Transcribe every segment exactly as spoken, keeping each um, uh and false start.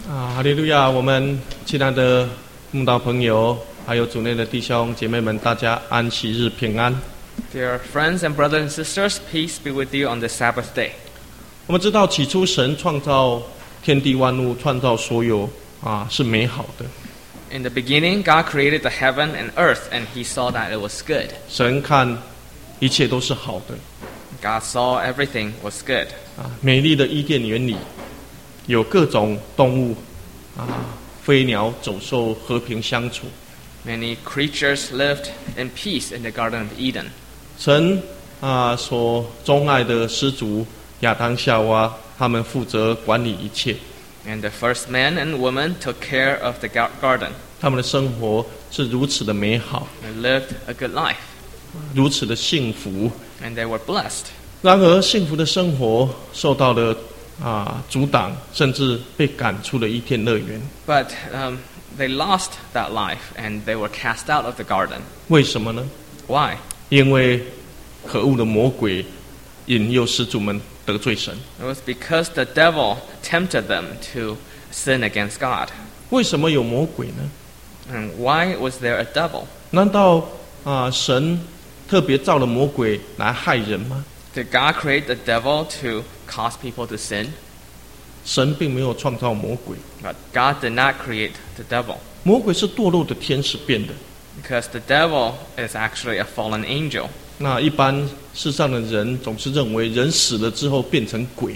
啊，哈利路亚！我们亲爱的慕道朋友，还有主内的弟兄姐妹们，大家安息日平安。 Dear friends and brothers and sisters, peace be with you on the Sabbath day. 我们知道，起初神创造天地万物，创造所有啊，是美好的。 In the beginning, God created the heaven and earth, and He saw that it was good. 神看一切都是好的。 God saw everything was good. 啊，美丽的伊甸园里有各种动物啊，飞鸟走兽和平相处。 Many creatures lived in peace in the Garden of Eden. 神啊所钟爱的施主亚当夏娃，他们负责管理一切。 And the first man and woman took care of the garden. 他们的生活是如此的美好， They lived a good life, 如此的幸福。 and they were blessed. 然而，幸福的生活受到了啊阻挡，甚至被赶出了伊甸乐园。 But um, they lost that life, and they were cast out of the garden. 为什么呢？ Why? 因为可恶的魔鬼引诱施主们得罪神。 It was because the devil tempted them to sin against God. 为什么有魔鬼呢？ And why was there a devil? 难道啊神特别造了魔鬼来害人吗？ Did God create the devil to cause people to sin? 神并没有创造魔鬼， But God did not create the devil, 魔鬼是堕落的天使变的。 because the devil is actually a fallen angel. 那一般世上的人总是认为人死了之后变成鬼。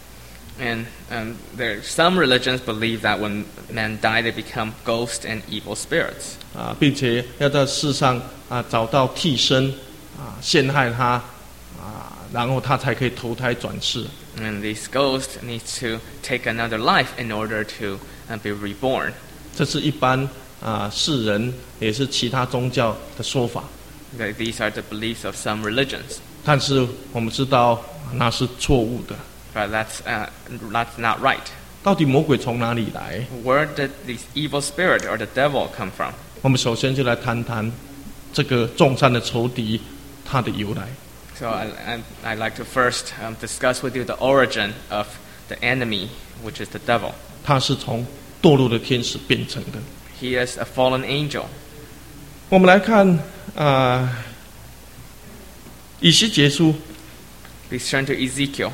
And um, there, some religions believe that when men die, they become ghosts and evil spirits. 啊，并且要在世上啊找到替身啊陷害他啊，然后他才可以投胎转世。 And these ghosts need to take another life in order to uh, be reborn. 这是一般啊世人也是其他宗教的说法， That These are the beliefs of some religions. 但是我们知道那是错误的。 But that's, uh, that's not right. 到底魔鬼从哪里来？ Where did this evil spirit or the devil come from? 我们首先就来谈谈这个众善的仇敌它的由来。 So I, I, I'd like to first um, discuss with you the origin of the enemy, which is the devil. 它是从堕落的天使变成的。 He is a fallen angel. 我们来看啊，以西结书， Please turn to Ezekiel.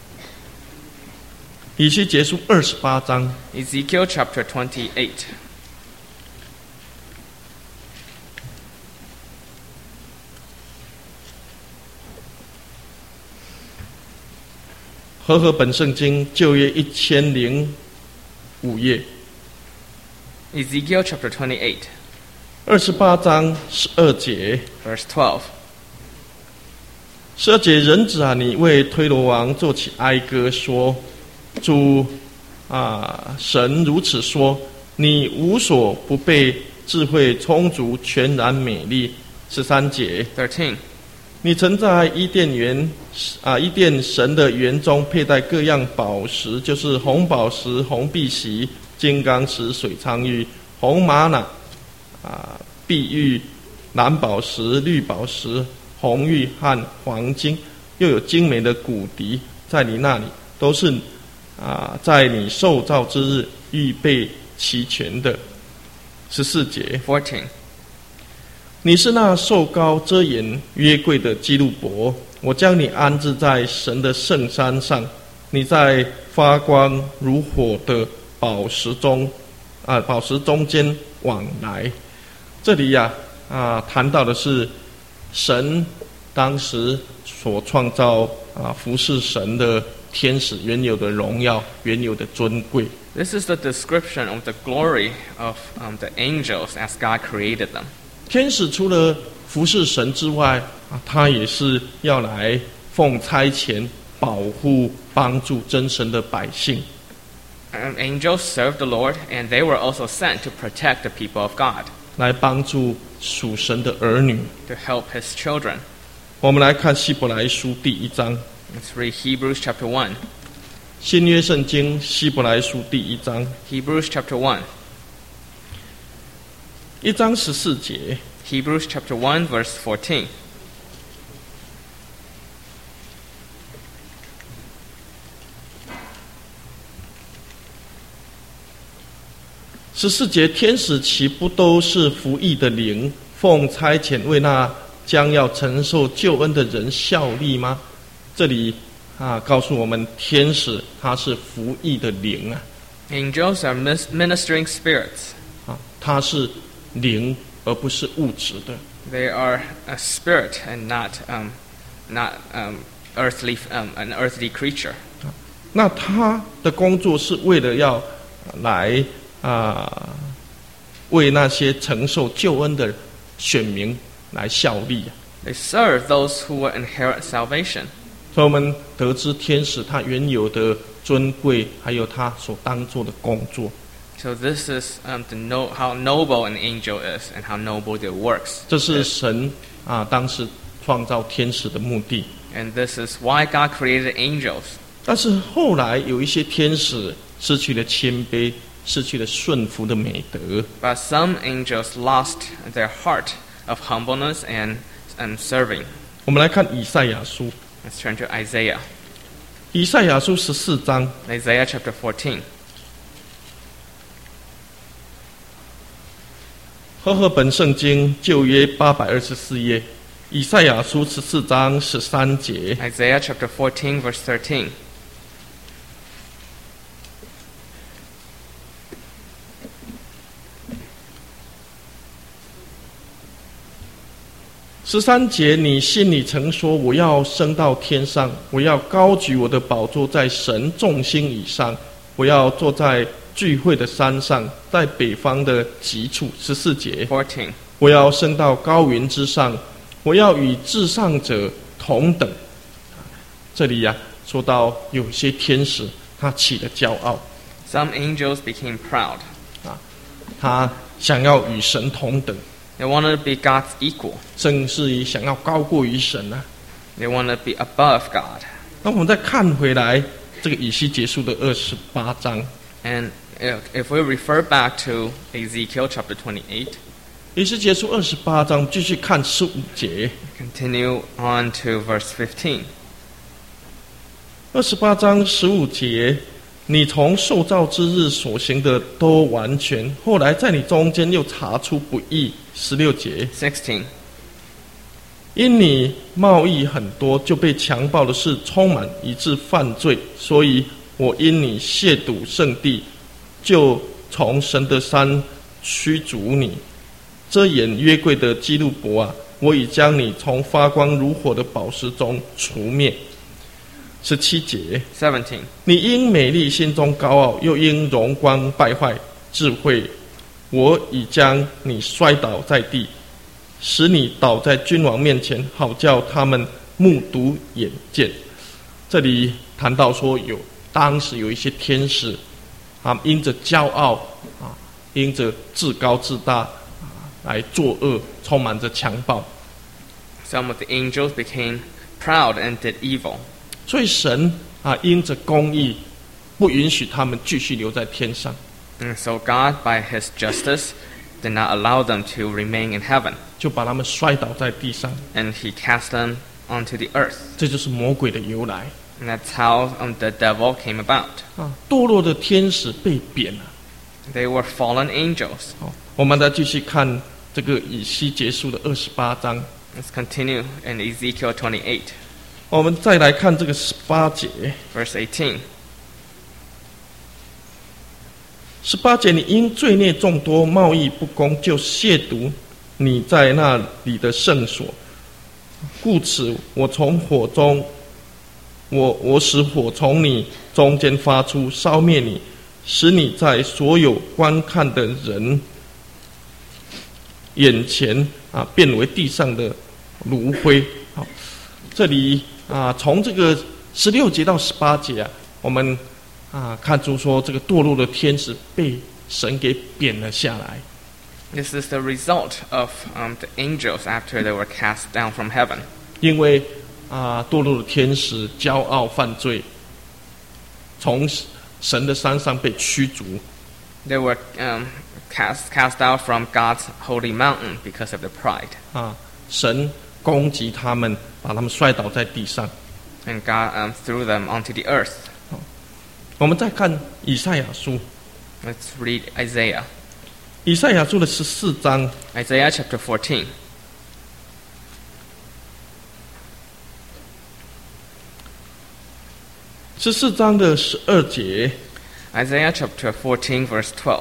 以西结书二十八章。 Ezekiel chapter twenty-eight. 和合本圣经旧约一千零五页， Ezekiel chapter twenty-eight, 二十八章十二节。 verse twelve. 十二节，人子啊，你为推罗王奏起哀歌，说：主啊，神如此说，你无所不备，智慧充足，全然美丽。十三节， thirteen. 你曾在伊甸园啊，伊甸神的园中佩戴各样宝石，就是红宝石、红碧玺、金刚石、水苍玉、红玛瑙啊、碧玉、蓝宝石、绿宝石、红玉和黄金，又有精美的骨笛，在你那里都是啊，在你受造之日预备齐全的。十四节， fourteen. 你是那受膏遮掩约柜的基路伯，我将你安置在神的圣山上，你在发光如火的宝石中，啊，宝石中间往来。这里呀、啊，啊，谈到的是神当时所创造啊服侍神的天使原有的荣耀，原有的尊贵。 This is the description of the glory of um, the angels as God created them. 天使除了服侍神之外，啊，他也是要来奉差遣保护、帮助真神的百姓。 Um, angels served the Lord, and they were also sent to protect the people of God, 来帮助属神的儿女。 to help His children. 我们来看希伯来书第一章， Let's read Hebrews chapter one. 新约圣经希伯来书第一章， Hebrews chapter one. 一章十四节。 Hebrews chapter one, verse fourteen. 十四节，天使岂不都是服役的灵，奉差遣为那将要承受救恩的人效力吗？这里啊，告诉我们，天使他是服役的灵啊。 Angels are ministering spirits. 啊，他是灵，而不是物质的。 They are a spirit and not, um, not um, earthly, um, an earthly creature. 那他的工作是为了要来啊，为那些承受救恩的选民来效力。 They serve those who will inherit salvation. 所以我们得知天使他原有的尊贵，还有他所当做的工作。 So this is um, the no, how noble an angel is and how noble their works. 这是神啊当时创造天使的目的。 And this is why God created angels. 但是后来有一些天使失去了谦卑，失去了顺服的美德。 But some angels lost their heart of humbleness and, and serving. 我们来看以赛亚书。 Let's turn to Isaiah. 以赛亚书十四章。 Isaiah chapter fourteen. 和合本圣经旧约八百二十四页，以赛亚书十四章十三节。 Isaiah chapter fourteen, verse thirteen. 十三节，你心里曾说：我要升到天上，我要高举我的宝座在神众星以上，我要坐在聚会的山上，在北方的极处。十四节， fourteen. 我要升到高云之上，我要与至上者同等。这里呀、啊，说到有些天使他起了骄傲， Some angels became proud. 啊，他想要与神同等。 They wanted to be God's equal. 甚至于想要高过于神啊。 They wanted to be above God. 那我们再看回来这个以西结书的二十八章。 And if, if we refer back to Ezekiel chapter twenty-eight, 以西结书二十八章继续看十五节。 continue on to verse fifteen. 二十八章十五节，你从受造之日所行的都完全，后来在你中间又查出不义。十六节， sixteen. 因你贸易很多，就被强暴的事充满，以致犯罪，所以我因你亵渎圣地，就从神的山驱逐你。遮掩约柜的基路伯啊，我已将你从发光如火的宝石中除灭。十七节， seventeen. 你因美丽心中高傲，又因荣光败坏智慧，我已将你摔倒在地，使你倒在君王面前，好叫他们目睹眼见。这里谈到说有当时有一些天使啊，因着骄傲啊，因着自高自大啊，来作恶，充满着强暴。 Some of the angels became proud and did evil. 所以神啊，因着公义，不允许他们继续留在天上。 And so God, by His justice, did not allow them to remain in heaven. 就把他们摔倒在地上。 And He cast them onto the earth. 这就是魔鬼的由来。 And that's how um, the devil came about. 啊，堕落的天使被贬了。 They were fallen angels. 好，我们再继续看这个以西结书的二十八章。 Let's continue in Ezekiel twenty-eight, 我们再来看这个十八节。 verse eighteen. 十八节，你因罪孽众多，贸易不公，就亵渎你在那里的圣所。故此，我从火中，我我使火从你中间发出，烧灭你，使你在所有观看的人眼前啊，变为地上的炉灰。好，这里啊，从这个十六节到十八节啊，我们啊看出说，这个堕落的天使被神给贬了下来。 This is the result of um, the angels after they were cast down from heaven. 因为啊，堕落的天使骄傲犯罪，从神的山上被驱逐。 They were um, cast cast out from God's holy mountain because of their pride. 啊，神攻击他们，把他们摔倒在地上。 And God um, threw them onto the earth. 我们再看以赛亚书， Let's read Isaiah. 以赛亚书的十四章 Isaiah chapter fourteen. 十四章的十二节， Isaiah chapter fourteen, verse twelve.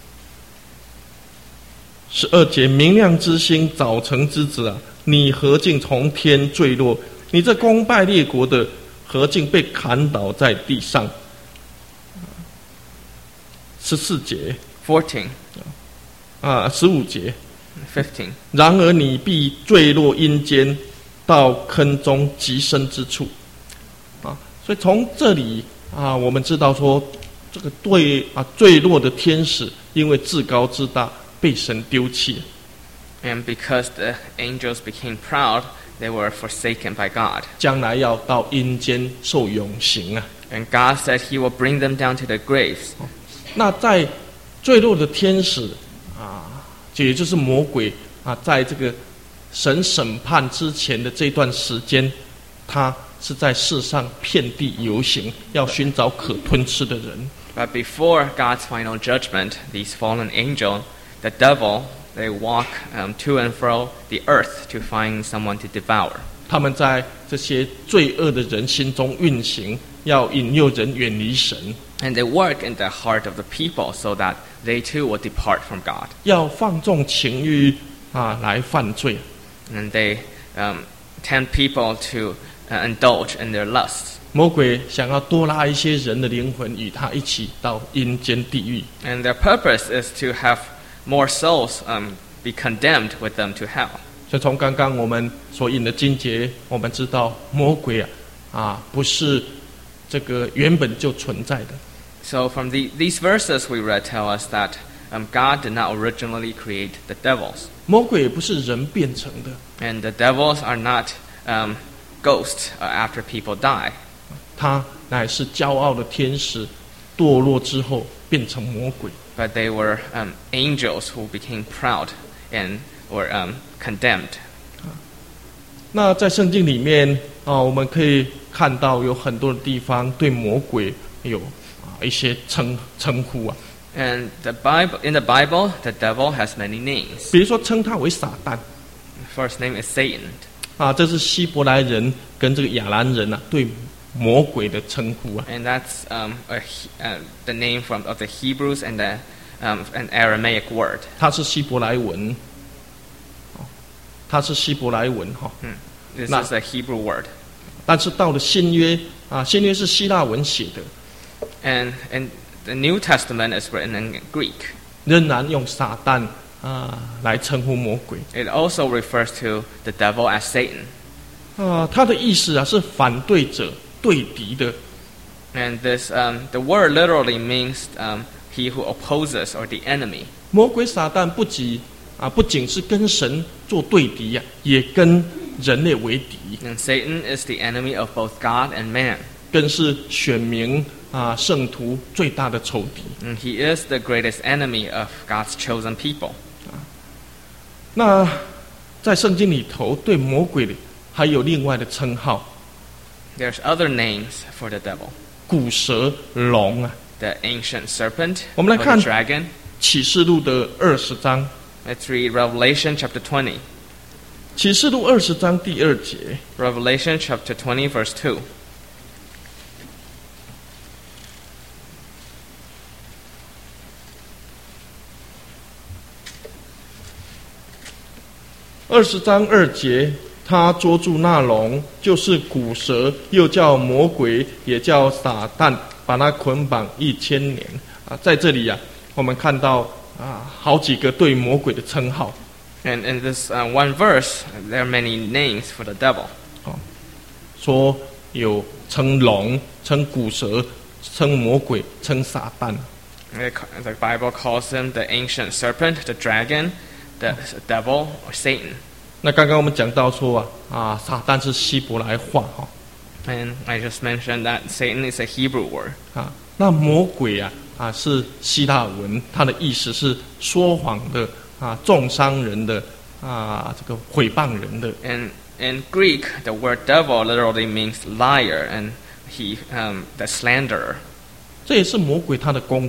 十二节，明亮之星，早晨之子啊，你何竟从天坠落？你这攻败列国的，何竟被砍倒在地上？十四节 fourteen, 啊，十五节， fifteen. 然而你必坠落阴间，到坑中极深之处。啊，所以从这里啊，我们知道说，这个对啊坠落的天使，因为至高之大，被神丢弃。 And because the angels became proud, they were forsaken by God. 将来要到阴间受永刑啊。 And God said He will bring them down to the graves. 那在坠落的天使啊，也就是魔鬼啊，在这个神审判之前的这段时间，他是在世上遍地游行，要寻找可吞吃的人。 But before God's final judgment, these fallen angels, the devil, they walk um, to and fro the earth to find someone to devour. 他们在这些罪恶的人心中运行，要引诱人远离神， And they work in the heart of the people so that they too will depart from God. 要放纵情欲啊，来犯罪。 And they um, tempt people to uh, indulge in their lusts. 魔鬼想要多拉一些人的灵魂，与他一起到阴间地狱。 And their purpose is to have more souls um, be condemned with them to hell. 所以从刚刚我们所引的经节，我们知道魔鬼啊，啊不是这个原本就存在的。 So from the, these verses we read tell us that um, God did not originally create the devils. 魔鬼也不是人变成的， And the devils are not um, ghosts uh, after people die. 他乃是骄傲的天使，堕落之后变成魔鬼。 But they were um, angels who became proud and were um, condemned. 那在圣经里面啊，我们可以看到有很多的地方对魔鬼有啊一些称称呼啊， And the Bible, in the Bible, the devil has many names. 比如说称他为撒旦 The first name is Satan. 啊，这是希伯来人跟这个亚兰人啊对魔鬼的称呼啊。 And that's um, a, He- uh, the name from of the Hebrews and the um, an Aramaic word. 它是希伯来文，哦它是希伯来文哈。 This Nah. is a Hebrew word. 但是到了新约啊，新约是希腊文写的， And and the New Testament is written in Greek. 仍然用撒旦啊来称呼魔鬼 It also refers to the devil as Satan. 啊，它的意思啊是反对者、对敌的。 And this um, the word literally means um, he who opposes or the enemy. 魔鬼撒旦不仅啊不仅是跟神做对敌呀、也跟人类为敌， And Satan is the enemy of both God and man. 更是选民啊圣徒最大的仇敌。 And he is the greatest enemy of God's chosen people. 那在圣经里头，对魔鬼的还有另外的称号， There's other names for the devil. 古蛇、龙啊。 The ancient serpent 我们来 or 看 the dragon. 启示录的二十章， Let's read Revelation chapter twenty. 启示录二十章第二节， Revelation chapter twenty, verse two. 二十章二节，他捉住那龙，就是古蛇，又叫魔鬼，也叫撒旦，把他捆绑一千年。啊，在这里啊，我们看到啊，好几个对魔鬼的称号。 And in this uh, one verse, there are many names for the devil. 说有称龙、称古蛇、称魔鬼、称撒旦。 The the Bible calls him the ancient serpent, the dragon, the devil, or Satan. 那刚刚我们讲到说啊，啊，撒旦是希伯来话哈， And I just mentioned that Satan is a Hebrew word. 啊，那魔鬼啊，啊是希腊文，它的意思是说谎的啊，重伤人的啊，这个毁谤人的。 And in Greek, the word devil literally means liar and he, um, the slanderer. 这也是魔鬼他的工作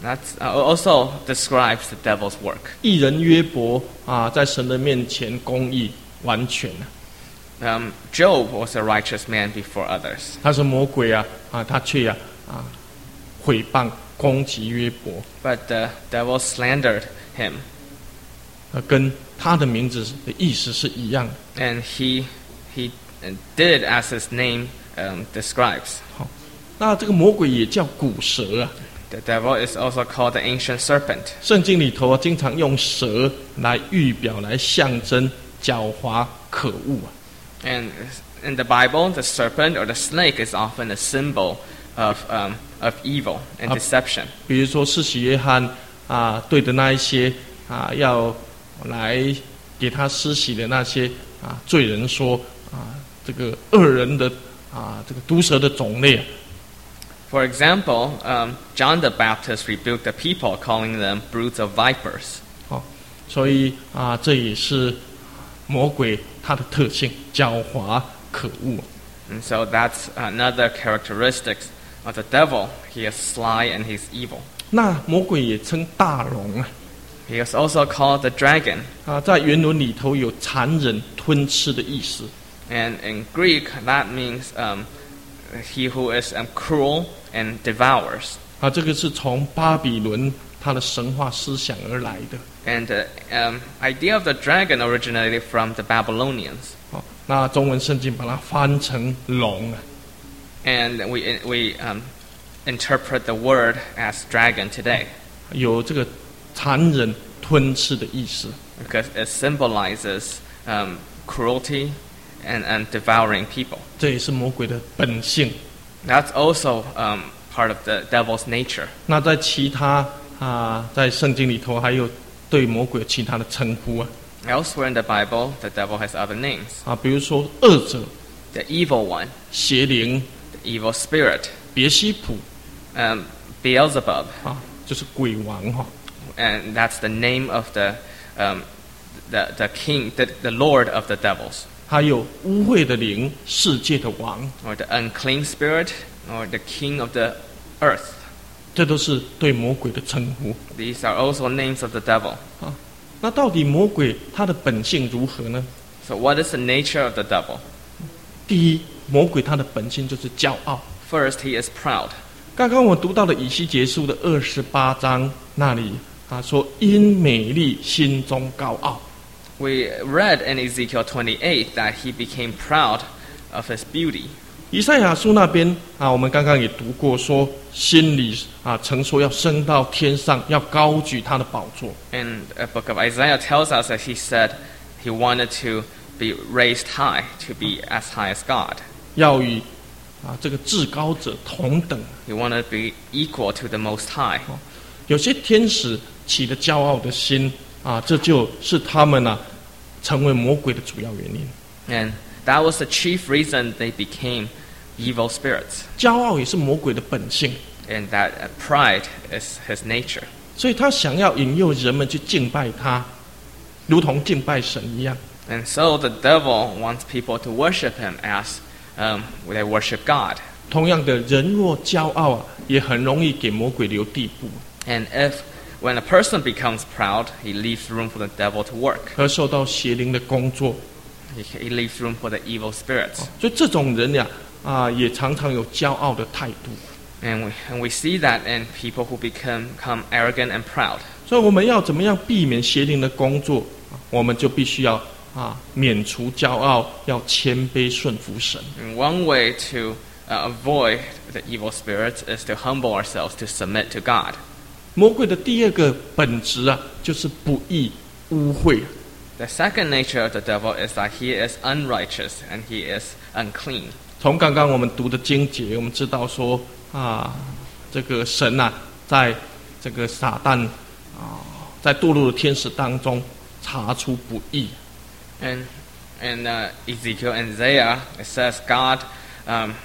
That also describes the devil's work. 义人约伯啊，在神的面前公义完全啊。 Um, Job was a righteous man before others. 他是魔鬼啊啊，他却呀 啊, 啊毁谤攻击约伯。 But the devil slandered him. 呃，跟他的名字的意思是一样的。 And he he did as his name um, describes. 好，那这个魔鬼也叫古蛇啊。 The devil is also called the ancient serpent. 圣经里头经常用蛇来预表、来象征狡猾、可恶啊。 And in the Bible, the serpent or the snake is often a symbol of um, of evil and deception. 比如说，施洗约翰啊，对的那一些啊，要来给他施洗的那些啊罪人说啊，这个恶人的啊，这个毒蛇的种类啊。 For example, um, John the Baptist rebuked the people, calling them broods of vipers. 好，所以啊，这也是魔鬼它的特性，狡猾可恶。 And so that's another characteristic of the devil. He is sly and he's evil. 那魔鬼也称大龙啊。 He is also called the dragon. 啊，在原文里头有残忍、吞吃的意思。 And in Greek, that means um, he who is um, cruel and devours. 啊，这个是从巴比伦它的神话思想而来的。 And the um, idea of the dragon originated from the Babylonians. 好，那中文圣经把它翻成龙啊。 And we we um, interpret the word as dragon today. 有这个残忍、吞吃的意思。 Because it symbolizes um, cruelty and, and devouring people. 这也是魔鬼的本性。 That's also um, part of the devil's nature. 那在其他啊，在圣经里头还有对魔鬼有其他的称呼啊。 Elsewhere in the Bible, the devil has other names. 啊，比如说恶者、 The evil one, 邪灵、 the evil spirit, 别西卜 um, Beelzebub, 啊，就是鬼王哈。 and that's the name of the um, the the king, the, the lord of the devils, 还有污秽的灵，世界的王， or the unclean spirit, or the king of the earth. 这都是对魔鬼的称呼 These are also names of the devil. 啊。那到底魔鬼他的本性如何呢？ So what is the nature of the devil? 第一，魔鬼他的本性就是骄傲。 First, he is proud. 刚刚我读到的以西结书的二十八章那里啊，说因美丽心中高傲。 We read in Ezekiel twenty-eight that he became proud of his beauty. 以赛亚书那边啊，我们刚刚也读过说，心里啊曾说要升到天上，要高举他的宝座。 And the book of Isaiah tells us that he said he wanted to be raised high, to be as high as God. 要与啊这个至高者同等。 He wanted to be equal to the Most High. 有些天使起了骄傲的心啊，这就是他们啊成为魔鬼的主要原因。 And that was the chief reason they became evil spirits. 骄傲也是魔鬼的本性， And that uh, pride is his nature. 所以他想要引诱人们去敬拜他，如同敬拜神一样。 And so the devil wants people to worship him as um, they worship God. 同样的，人若骄傲啊，也很容易给魔鬼留地步， And if when a person becomes proud, he leaves room for the devil to work. 而受到邪灵的工作。 He, he leaves room for the evil spirits. 所以这种人呀，啊，也常常有骄傲的态度。 And we, and we see that in people who become, become arrogant and proud. 所以我们要怎么样避免邪灵的工作？我们就必须要啊免除骄傲，要谦卑顺服神。 And one way to uh, avoid the evil spirits is to humble ourselves, to submit to God. 魔鬼的第二个本质啊，就是不义、污秽。 The second nature of the devil is that he is unrighteous and he is unclean. 从刚刚我们读的经节，我们知道说啊，这个神啊，在这个撒旦啊，在堕落的天使当中查出不义。 And in uh, Ezekiel and Isaiah, it says God um,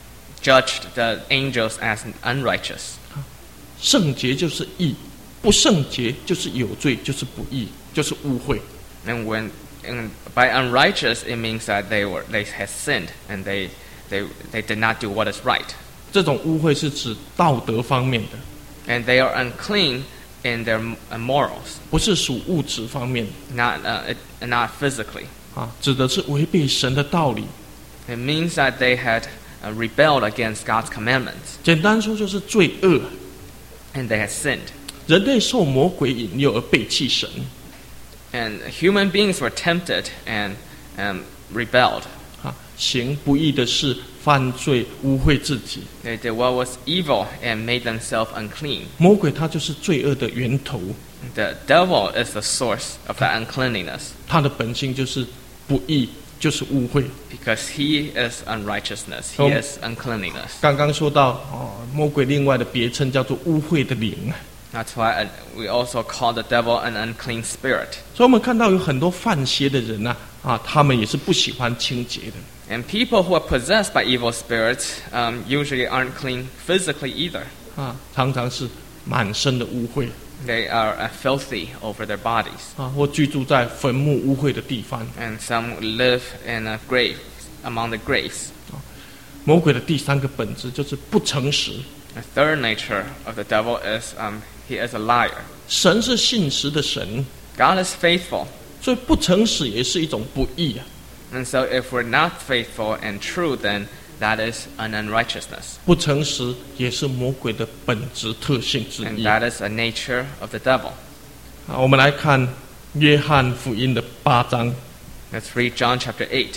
judged the angels as unrighteous. 圣洁就是义，不圣洁就是有罪，就是不义，就是污秽。 And when and by unrighteous, it means that they were they had sinned and they they they did not do what is right. 这种污秽是指道德方面的。 And they are unclean in their uh, morals, 不是属物质方面 not uh, it- not physically. 啊，指的是违背神的道理。 It means that they had uh, rebelled against God's commandments, 简单说就是罪恶。 and they had sinned. 人类受魔鬼引诱而背弃神， And human beings were tempted and um, rebelled. 啊，行不义的事，犯罪污秽自己。 They did what was evil and made themselves unclean. 魔鬼他就是罪恶的源头， The devil is the source of that uncleanliness 他的本性就是不义，就是污秽。 because he is unrighteousness. He Um, is uncleanliness. 刚刚说到哦，魔鬼另外的别称叫做污秽的灵。 That's why uh, we also call the devil an unclean spirit. 所以我们看到有很多犯邪的人呐、啊，啊，他们也是不喜欢清洁的。 And people who are possessed by evil spirits um, usually aren't clean physically either. 啊，常常是满身的污秽 They are uh, filthy over their bodies. 啊，或居住在坟墓污秽的地方。 And some live in a grave, among the graves. 魔鬼的第三个本质就是不诚实。 The third nature of the devil is um, he is a liar. 神是信实的神， God is faithful. 所以不诚实也是一种不义啊。 And so if we're not faithful and true, then that is an unrighteousness. 不诚实也是魔鬼的本质特性之 And 一。 that is a nature of the devil. 啊，我们来看约翰福音的八章。 Let's read John chapter eight.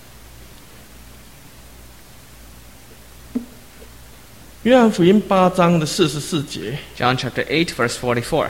约翰福音八章的四十四节， John chapter eight, verse forty-four.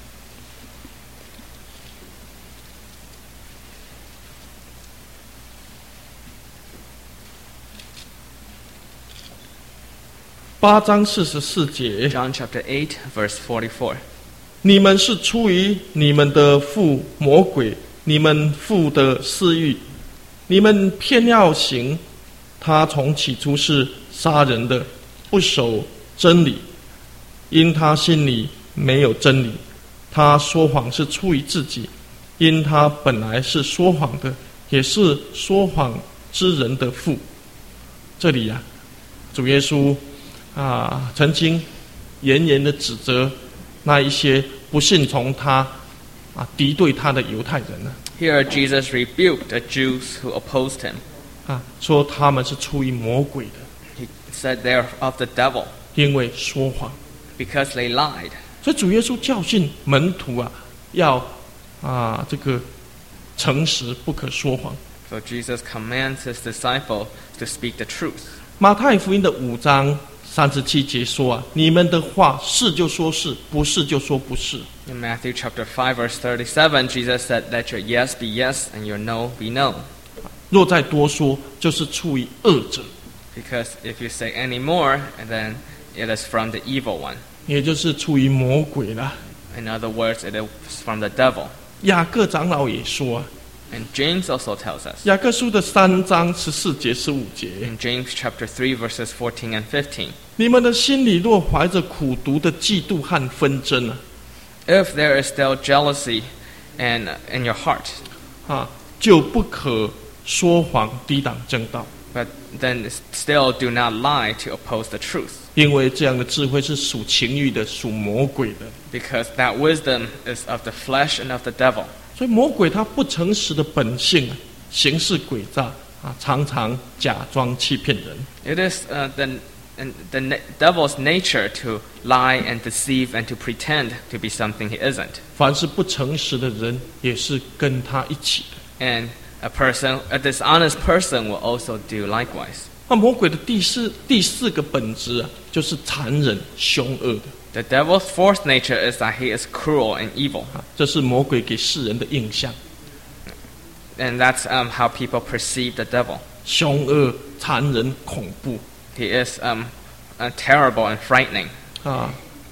八章四十四节， John chapter eight, verse forty-four. 你们是出于你们的父魔鬼，你们父的私欲，你们偏要行。他从起初是杀人的，不守真理，因他心里没有真理。他说谎是出于自己，因他本来是说谎的，也是说谎之人的父。这里啊，主耶稣啊，曾经严严的指责那一些不信从他啊、敌对他的犹太人呢、 Here Jesus rebuked the Jews who opposed him. 啊，说他们是出于魔鬼的， He said they are of the devil 因为说谎。 because they lied. 所以主耶稣教训门徒啊，要啊这个诚实，不可说谎。 So Jesus commands his disciple to speak the truth. 马太福音的五章三十七节说啊，你们的话是就说是，不是就说不是。 In Matthew chapter five, verse thirty-seven, Jesus said, "Let your yes be yes and your no be no." 若再多说，就是出于恶者， Because if you say any more, and then it is from the evil one. 也就是出于魔鬼啦。 In other words, it is from the devil. 雅各长老也说啊， And James also tells us 雅各书的三章十四节、十五节， in James chapter three, verses fourteen and fifteen. 你们的心里若怀着苦毒的嫉妒和纷争啊， If there is still jealousy and in your heart, 啊，就不可说谎，抵挡正道， but then still do not lie to oppose the truth. 因为这样的智慧是属情欲的，属魔鬼的。 Because that wisdom is of the flesh and of the devil. 所以魔鬼他不诚实的本性啊，行事诡诈啊，常常假装欺骗人。 It is uh, the, and the na- devil's nature to lie and deceive and to pretend to be something he isn't. 凡是不诚实的人，也是跟他一起的。 And a person, a dishonest person will also do likewise. 那魔鬼的第四第四个本质啊，就是残忍凶恶的 The devil's fourth nature is that he is cruel and evil. 啊，这是魔鬼给世人的印象： And that's um, how people perceive the devil. 凶恶、残忍、恐怖 He is um, uh, terrible and frightening. 啊，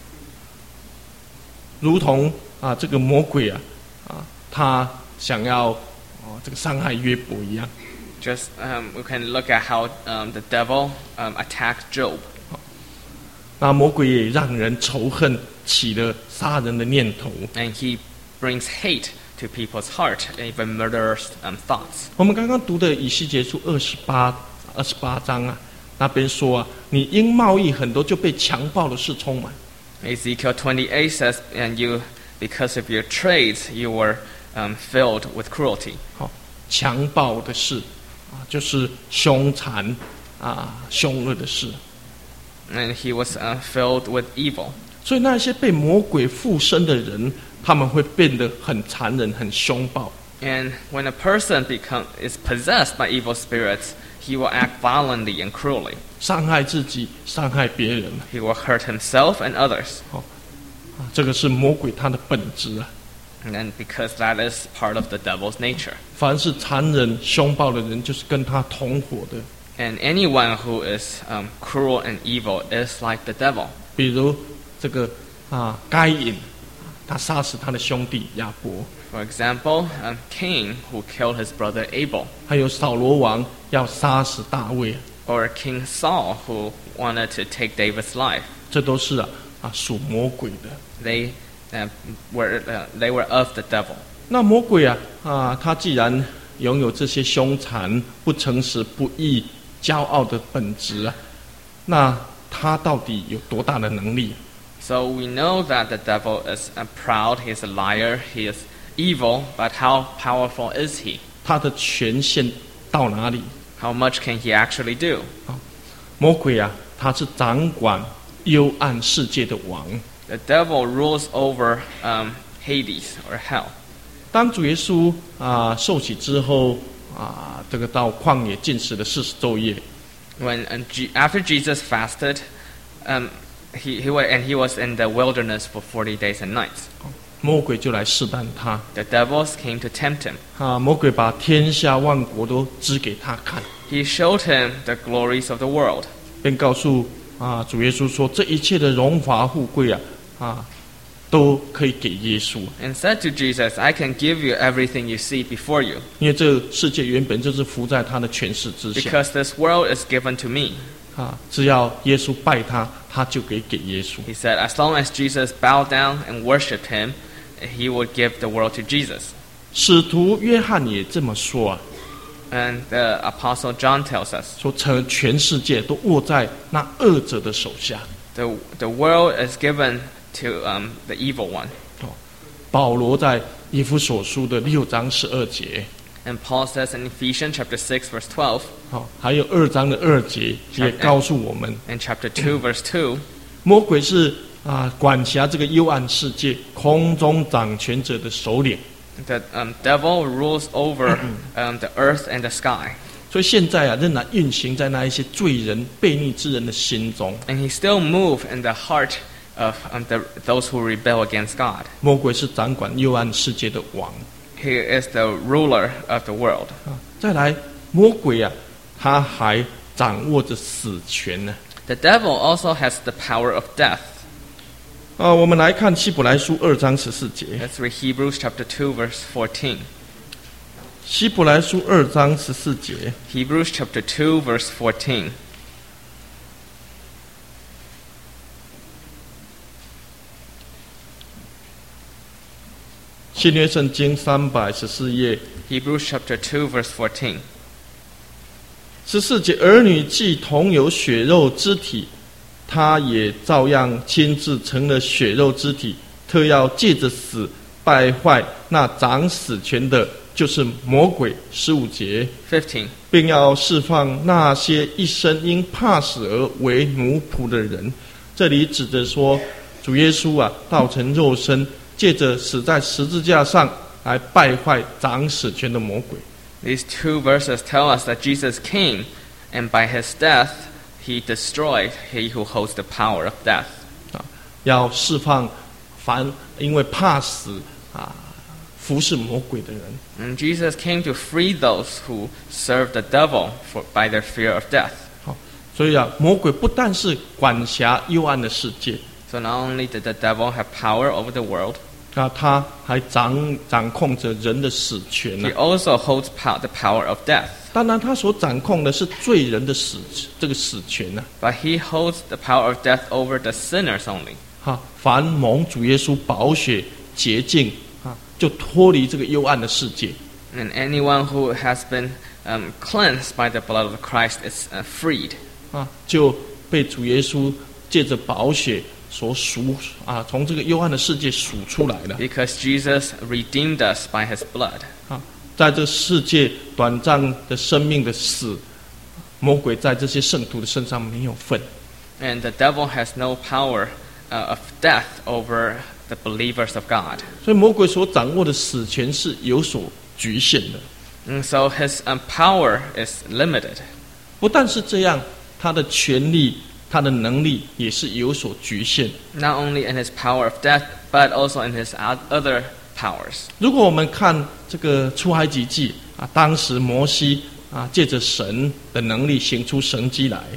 如同啊这个魔鬼啊啊，他想要哦这个伤害约伯一样。 Just um, we can look at how um, the devil um, attacked Job. 那魔鬼也让人仇恨，起了杀人的念头。 And he brings hate to people's heart, and even murderous um, thoughts. 我们刚刚读的以西结书二十八二十八章啊，那边说啊，你因贸易很多就被强暴的事充满。 Ezekiel twenty-eight says, "And you, because of your trades, you were um, filled with cruelty." 好，强暴的事啊，就是凶残啊、凶恶的事。 And he was uh, filled with evil. 所以那些被魔鬼附身的人，他们会变得很残忍、很凶暴。 And when a person become is possessed by evil spirits, he will act violently and cruelly. 伤害自己，伤害别人。 He will hurt himself and others. 好，啊，这个是魔鬼他的本质啊。 And then because that is part of the devil's nature. 凡是残忍、凶暴的人，就是跟他同伙的。 And anyone who is um, cruel and evil is like the devil. 比如这个啊，该隐，他杀死他的兄弟亚伯。 For example, um, Cain, who killed his brother Abel. 还有扫罗王要杀死大卫， Or King Saul, who wanted to take David's life. 这都是啊啊属魔鬼的。 They uh, were uh, they were of the devil. 那魔鬼啊啊，他既然拥有这些凶残、不诚实、不义、骄傲的本质啊，那他到底有多大的能力？ So we know that the devil is uh, proud, he is a liar, he is evil, but how powerful is he? 他的权限到哪里？ How much can he actually do? 魔鬼啊，他是掌管幽暗世界的王。 The devil rules over um, Hades or hell. 当主耶稣啊受洗之后啊，这个到旷野禁食了四十昼夜。 When uh, G- after Jesus fasted, um, he, he wa- and he was in the wilderness for forty days and nights. 魔鬼就来试探他 The devils came to tempt him. 啊！魔鬼把天下万国都指给他看， He showed him the glories of the world. 便告诉啊主耶稣说：“这一切的荣华富贵啊啊，都可以给耶稣， And said to Jesus, I can give you everything you see before you, 因为这个世界原本就是服在他的权势之下 because this world is given to me. 啊！只要耶稣拜他，他就可以给耶稣。 He said, as long as Jesus bowed down and worshipped him, he would give the world to Jesus. 使徒约翰也这么说啊， And the Apostle John tells us, 说成全世界都握在那恶者的手下。 the, the world is given to um, the evil one. 保罗在以弗所书的六章十二节， And Paul says in Ephesians chapter six, verse twelve, 好，还有二章的二节也告诉我们， and chapter two, verse two, 魔鬼是啊管辖这个幽暗世界空中掌权者的首领。 the um, devil rules over um, the earth and the sky. 所以现在啊，仍然运行在那一些罪人、悖逆之人的心中。 And he still moves in the heart of um, the, those who rebel against God. 魔鬼是掌管幽暗世界的王 He is the ruler of the world. 啊。再来，魔鬼啊，他还掌握着死权呢。 The devil also has the power of death. 啊，我们来看希伯来书二章十四节。 Let's read Hebrews chapter two, verse fourteen. 希伯来书二章十四节。 Hebrews chapter two, verse fourteen. 新约圣经三百十四页 Hebrews chapter two, verse fourteen. 十四节，儿女既同有血肉之体，他也照样亲自成了血肉之体，特要借着死败坏那掌死权的，就是魔鬼。十五节， fifteen. 并要释放那些一生因怕死而为奴仆的人。这里指着说，主耶稣啊，道成肉身，借着死在十字架上来败坏掌死权的魔鬼。 These two verses tell us that Jesus came, and by his death, he destroyed he who holds the power of death. 啊，要释放凡因为怕死啊服侍魔鬼的人。 And Jesus came to free those who serve the devil for, by their fear of death. 好，所以啊，魔鬼不但是管辖幽暗的世界， So not only did the devil have power over the world, 啊，他还掌掌控着人的死权呢、 he also holds pow- the power of death. 当然，他所掌控的是罪人的死这个死权呢、 But he holds the power of death over the sinners only. 哈，凡蒙主耶稣宝血洁净啊，就脱离这个幽暗的世界。 And anyone who has been um, cleansed by the blood of Christ is uh, freed. 啊，就被主耶稣借着宝血所赎啊，从这个幽暗的世界赎出来了。 Because Jesus redeemed us by his blood. 啊，在这世界短暂的生命的死，魔鬼在这些圣徒的身上没有份。 And the devil has no power uh, of death over the believers of God. 所以魔鬼所掌握的死权是有所局限的。 And so his um, power is limited. 不但是这样，他的权力、他的能力也是有所局限。 Not only in his power of death, but also in his other powers. 如果我们看这个出埃及记啊，当时摩西啊，借着神的能力行出神迹来。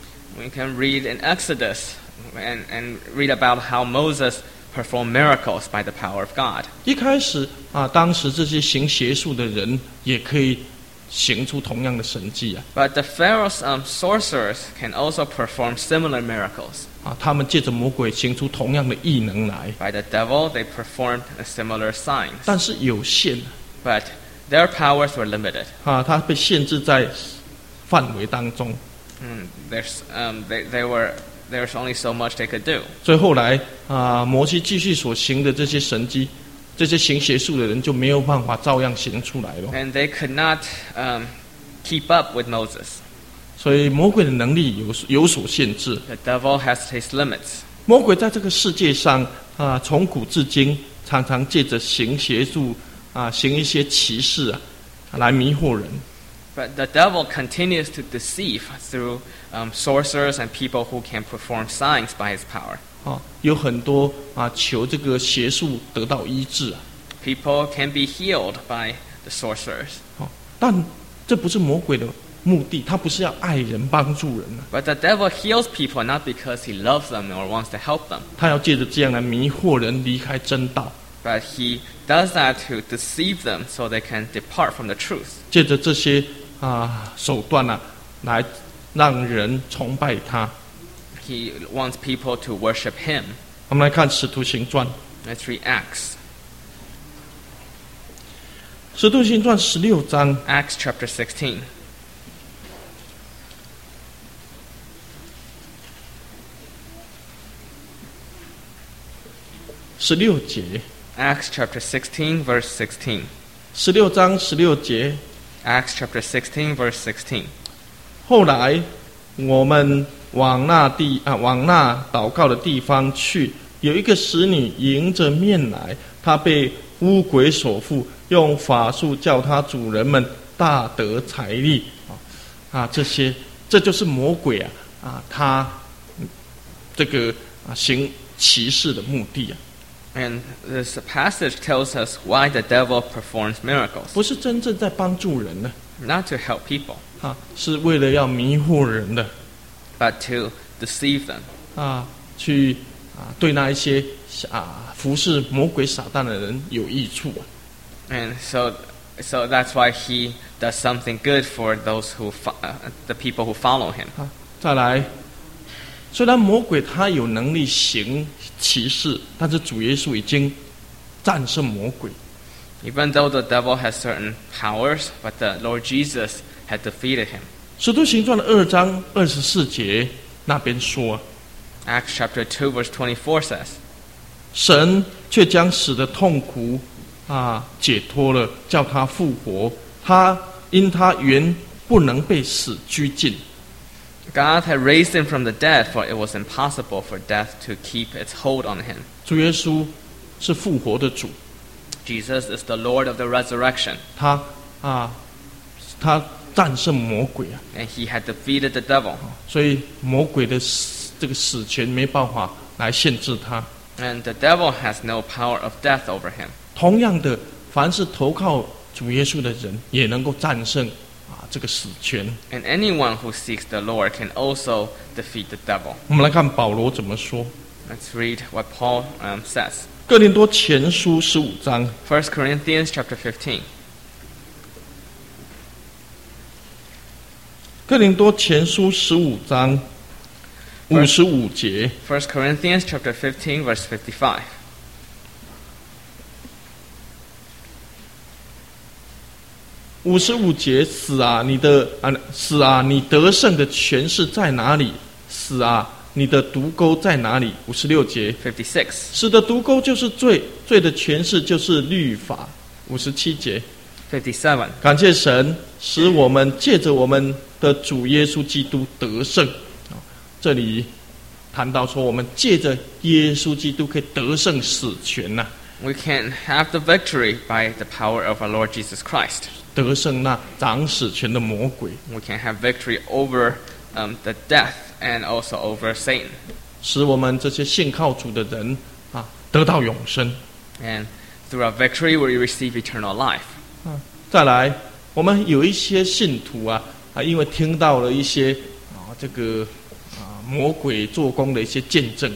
We can read in Exodus and, and read about how Moses performed miracles by the power of God. 一开始啊，当时这些行邪术的人也可以行出同样的神迹啊。 But the Pharaoh's um, sorcerers can also perform similar miracles. 啊，他们借着魔鬼行出同样的异能来， By the devil, they performed uh, similar signs. 但是有限 But their powers were limited. 啊，他被限制在范围当中。 Mm, there's, um, they, they were, there was only so much they could do. 所以后来啊，摩西继续所行的这些神迹，这些行邪术的人就没有办法照样行出来了。 And they could not um, keep up with Moses. 所以魔鬼的能力有有所限制。 The devil has his limits. 魔鬼在这个世界上啊，从古至今常常借着行邪术啊，行一些奇事啊，来迷惑人。 But the devil continues to deceive through um, sorcerers and people who can perform signs by his power. 啊，有很多啊求这个邪术得到医治啊。 People can be healed by the sorcerers. 哦，但这不是魔鬼的目的，他不是要爱人帮助人啊， But the devil heals people not because he loves them or wants to help them, 他要借着这样来迷惑人离开真道， but he does that to deceive them so they can depart from the truth. 借着这些啊手段啊，来让人崇拜他。 He wants people to worship him. 我们来看《使徒行传》，《 Let's read Acts. 使徒行传》十六章 Acts chapter sixteen. 十六节， Acts chapter sixteen, verse sixteen. 十六章十六节。 Acts chapter sixteen, verse sixteen. 后来我们往那地啊，往那祷告的地方去，有一个使女迎着面来，她被污鬼所附，用法术叫她主人们大得财力啊啊！这些这就是魔鬼啊啊，他这个啊行奇事的目的啊， And this passage tells us why the devil performs miracles. 不是真正在帮助人呢 Not to help people, 啊，是为了要迷惑人的 but to deceive them. 啊，去啊对那一些啊服侍魔鬼撒旦的人有益处啊。 And so, so that's why he does something good for those who, fo- uh, the people who follow him. 啊，再来，虽然魔鬼他有能力行奇事，但是主耶稣已经战胜魔鬼。 Even though the devil has certain powers, but the Lord Jesus had defeated him. 使徒行传的二章二十四节那边说， Acts chapter two, verse twenty-four says, 神却将死的痛苦啊解脱了，叫他复活。他因他原不能被死拘禁， God had raised him from the dead, for it was impossible for death to keep its hold on him. 主耶稣是复活的主， Jesus is the Lord of the resurrection, 他啊他战胜魔鬼啊， and he had defeated the devil. 所以魔鬼的死这个死权没办法来限制他。 And the devil has no power of death over him. 同样的，凡是投靠主耶稣的人，也能够战胜啊这个死权。 And anyone who seeks the Lord can also defeat the devil. 我们来看保罗怎么说， Let's read what Paul um, says. 哥林多前书十五章， First Corinthians chapter fifteen. 哥林多前书十五章五十五节， First Corinthians chapter fifteen, verse fifty-five. 五十五节，死啊，你的啊死啊，你得胜的权势在哪里？死啊， 你的毒钩在哪里？五十六节， fifty-six. 使的毒钩就是罪，罪的诠释就是律法。五十七节， fifty-seven. 感谢神，使我们借着我们的主耶稣基督得胜。这里谈到说，我们借着耶稣基督可以得胜死权呐、啊， We can have the victory by the power of our Lord Jesus Christ. 得胜那掌死权的魔鬼， We can have victory over um, the death and also over Satan. 使我们这些信靠主的人啊得到永生。 And through our victory, we receive eternal life. 啊，再来，我们有一些信徒啊啊，因为听到了一些啊这个啊魔鬼做工的一些见证，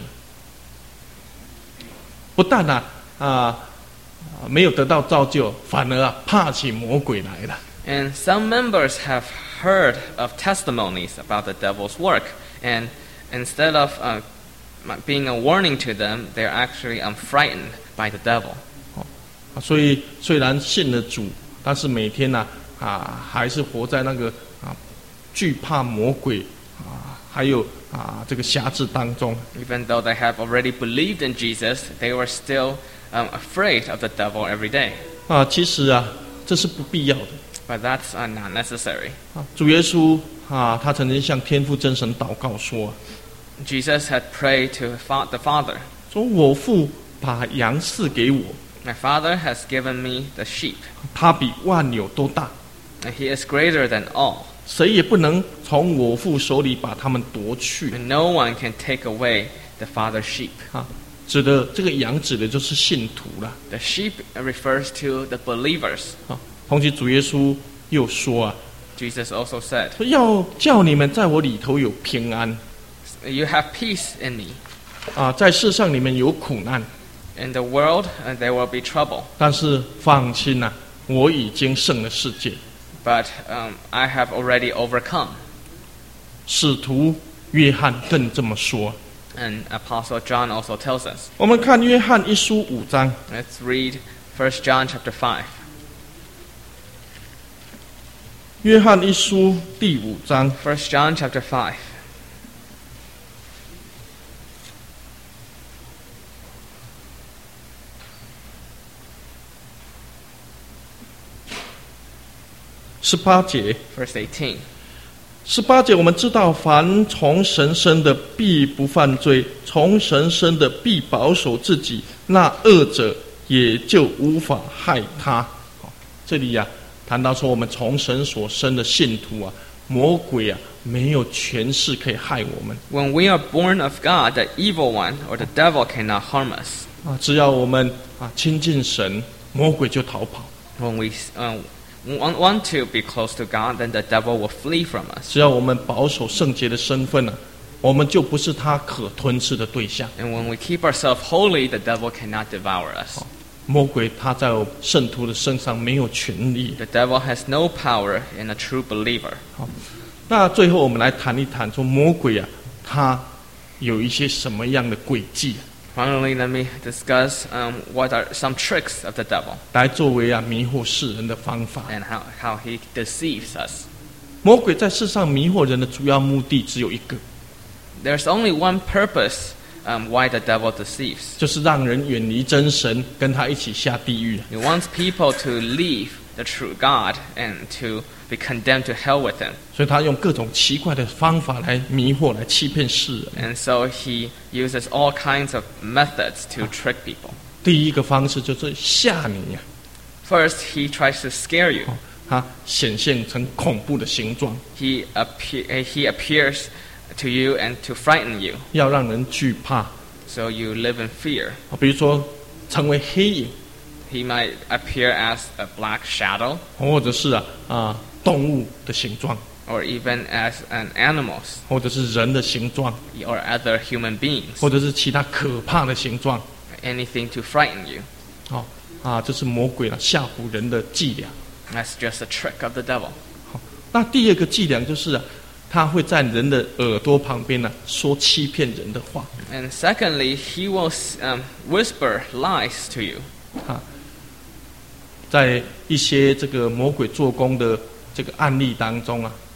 不但啊啊没有得到造就，反而啊怕起魔鬼来了。 And some members have heard of testimonies about the devil's work, and instead of uh, being a warning to them, they're actually um, frightened by the devil. 啊，所以虽然信了主，但是每天呢 啊, 啊还是活在那个啊惧怕魔鬼啊，还有啊这个辖制当中。 Even though they have already believed in Jesus, they were still um, afraid of the devil every day. 啊，其实啊这是不必要的。 But that's uh, not necessary. 啊，主耶稣啊，他曾经向天父真神祷告说， Jesus had prayed to fa- the Father. 说我父把羊赐给我， My Father has given me the sheep, 他比万有都大， and He is greater than all, 谁也不能从我父手里把他们夺去。 and no one can take away the Father's sheep. 啊，指的这个羊指的就是信徒了。 The sheep refers to the believers. 啊，同时主耶稣又说啊， Jesus also said, 说要叫你们在我里头有平安 You have peace in me. 啊，在世上你们有苦难， In the world, uh, there will be trouble. 但是放心呐、啊，我已经胜了世界。 But um, I have already overcome. 使徒约翰更这么说。 And Apostle John also tells us. 我们看约翰一书五章， Let's read First John chapter five. 约翰一书第五章。 First John chapter five. 十八节， Verse eighteen. 十八节我们知道，凡从神生的必不犯罪，从神生的必保守自己，那恶者也就无法害他。好，这里呀、啊、谈到说，我们从神所生的信徒啊，魔鬼啊没有权势可以害我们 When we are born of God, the evil one or the devil cannot harm us. 啊，只要我们啊亲近神，魔鬼就逃跑。 When we uh, want, want to be close to God, then the devil will flee from us. 只要我们保守圣洁的身份呢、啊，我们就不是他可吞噬的对象。 And when we keep ourselves holy, the devil cannot devour us. 魔鬼他在圣徒的身上没有权利。 The devil has no power in a true believer. 好，那最后我们来谈一谈，说魔鬼啊，他有一些什么样的诡计、啊， Finally, let me discuss um, what are some tricks of the devil 来作为啊迷惑世人的方法。 and how, how he deceives us. 魔鬼在世上迷惑人的主要目的只有一个， There's only one purpose um, why the devil deceives. 就是让人远离真神，跟他一起下地狱。 He wants people to leave the true God and to be condemned to hell with him. 所以他用各种奇怪的方法来迷惑、来欺骗世人。 And so he uses all kinds of methods to trick people. 第一个方式就是吓你呀、 First, he tries to scare you. 啊，他显现成恐怖的形状， He, appe- he appears to you and to frighten you, 要让人惧怕。 so you live in fear. 啊，比如说成为黑影， He might appear as a black shadow 或者是啊啊动物的形状， or even as an animals 或者是人的形状， or other human beings, 或者是其他可怕的形状。 anything to frighten you. 好、啊，这是魔鬼啊吓唬人的伎俩。 That's just a trick of the devil. 好，那第二个伎俩就是啊，他会在人的耳朵旁边呢、啊、说欺骗人的话。 And secondly, he will um, whisper lies to you. 啊，在一些这个魔鬼做工的这个案例当中啊，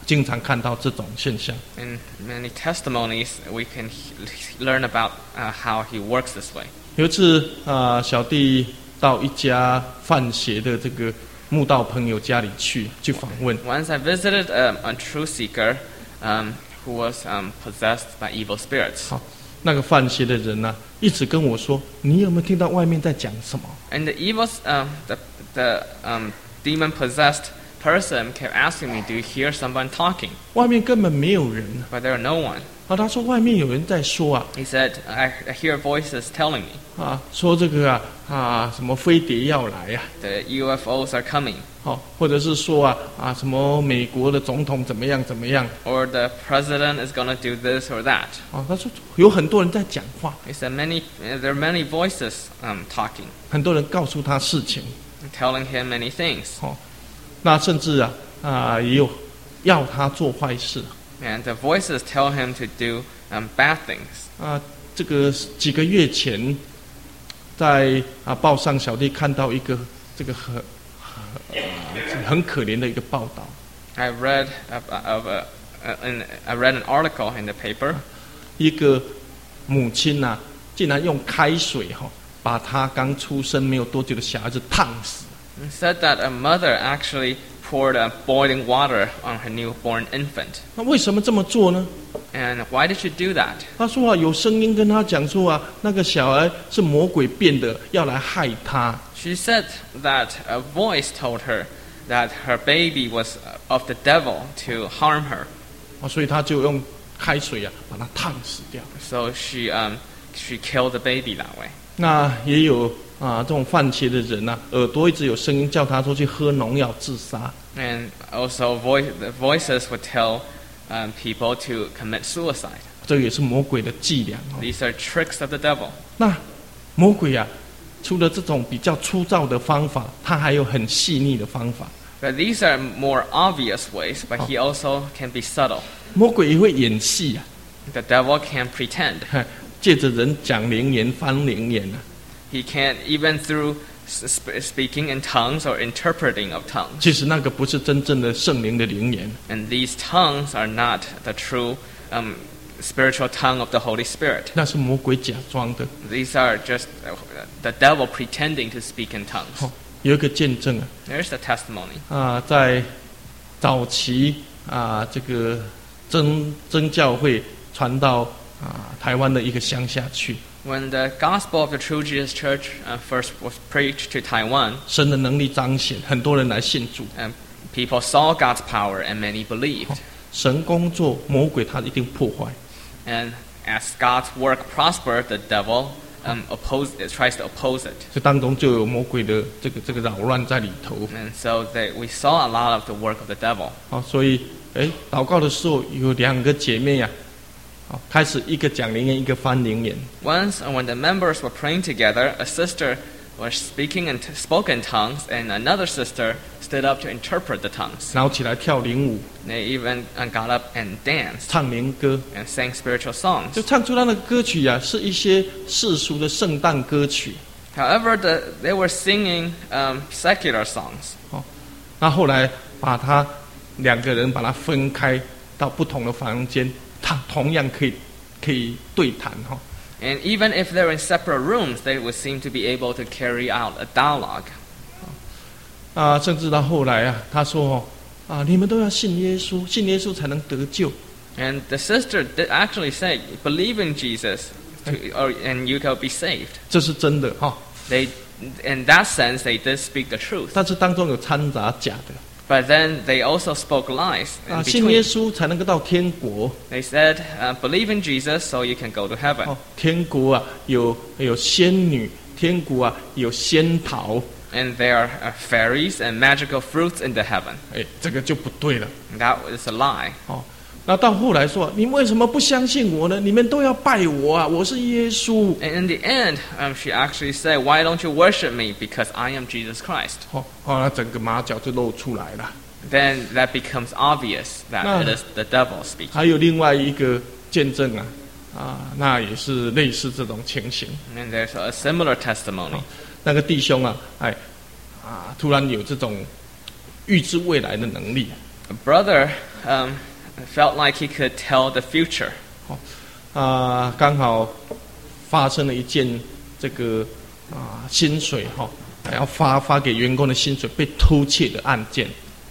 经常看到这种现象。 In many testimonies, we can he- learn about uh, how he works this way. 有一次啊、小弟到一家贩鞋的这个慕道朋友家里去去访问， Once I visited um, a truth seeker um, who was um, possessed by evil spirits. 好，那个贩鞋的人呢、一直跟我说：“你有没有听到外面在讲什么 And the evil, um, the, the um, demon-possessed person kept asking me, do you hear someone talking?？” 外面根本没有人。 But there are no one. 啊，他说外面有人在说啊 He said, I, I hear voices telling me 啊，说这个啊啊什么飞碟要来呀、 the U F Os are coming, 好、或者是说啊啊什么美国的总统怎么样怎么样 or the president is going to do this or that. 啊。他说有很多人在讲话， He said, many, uh, there are many voices um, talking, 很多人告诉他事情， telling him many things. 哦，那甚至啊啊也有要他做坏事 And the voices tell him to do um, bad things. 啊。这个几个月前，在啊报上小弟看到一个这个很很很可怜的一个报道， I read of, of a, uh, in, I read an article in the paper. 一个母亲呐、竟然用开水哈、把他刚出生没有多久的小孩子烫死。 It said that a mother actually poured uh, boiling water on her newborn infant. 那为什么这么做呢？ And why did she do that? 他说啊，有声音跟他讲说啊，那个小孩是魔鬼变的，要来害他。 She said that a voice told her that her baby was of the devil to harm her. 啊，所以他就用开水啊把他烫死掉。 So she, um, she killed the baby that way. 那也有啊这种犯邪的人呐、耳朵一直有声音叫他说去喝农药自杀。 And also voice, the voices would tell um, people to commit suicide. 这个也是魔鬼的伎俩哦。 These are tricks of the devil. 那魔鬼啊，除了这种比较粗糙的方法，他还有很细腻的方法。 But these are more obvious ways, but he also can be subtle. 魔鬼也会演戏啊， The devil can pretend. 借着人讲灵言、翻灵言啊。 He can, even through sp- speaking in tongues or interpreting of tongues. 其实那个不是真正的圣灵的灵言， And these tongues are not the true um, spiritual tongue of the Holy Spirit. 那是魔鬼假装的。 These are just uh, the devil pretending to speak in tongues. 哦，有一个见证啊， There's the testimony. 啊，在早期啊，这个真真教会传到啊台湾的一个乡下去， When the gospel of the True Jesus Church uh, first was preached to Taiwan, 神的能力彰显，很多人来信主。 um, people saw God's power and many believed. 神工作，魔鬼他一定破坏。 And as God's work prospered, the devil um, oppose, it tries to oppose it. 这当中就有魔鬼的这个这个扰乱在里头。 And so they, we saw a lot of the work of the devil. 好，所以哎，祷告的时候有两个姐妹呀、啊，好，开始一个讲灵言，一个翻灵言。 Once, uh, when the members were praying together, a sister was speaking and spoke in tongues, and another sister stood up to interpret the tongues. 然后起来跳灵舞， They even uh, got up and danced 唱灵歌， and sang spiritual 就 songs. 唱出他的歌曲呀、啊，是一些世俗的圣诞歌曲。 However, the, they were singing um, secular songs. 那后来把他两个人把他分开到不同的房间，他同样可以可以对谈哈。 And even if they're in separate rooms, they would seem to be able to carry out a dialogue. 啊，甚至到后来啊，他说哦，啊，你们都要信耶稣，信耶稣才能得救。 And the sister did actually say, believe in Jesus, to, or, and you can be saved. 这是真的哈。 They, in that sense, they did speak the truth. 但是当中有掺杂假的 But then they also spoke lies 啊， in 信耶 between. 稣才能够到天国。 They said, uh, believe in Jesus so you can go to heaven. 哦，天国啊有有仙女，天国啊有仙桃， And there are uh, fairies and magical fruits in the heaven. 哎，这个就不对了。 And that is a lie. 哦，那到后来说，你们为什么不相信我呢？你们都要拜我啊，我是耶稣。 And in the end, um, she actually said, why don't you worship me? Because I am Jesus Christ. 哦，哦，那整个马脚就露出来了。 Then that becomes obvious that No. it is the devil speaking. 还有另外一个见证啊，啊，那也是类似这种情形。 And there's a similar testimony. 那个弟兄啊，哎，啊，突然有这种预知未来的能力。 A brother um, felt like he could tell the future. 啊，刚好发生了一件这个啊薪水哈、哦，要发发给员工的薪水被偷窃的案件。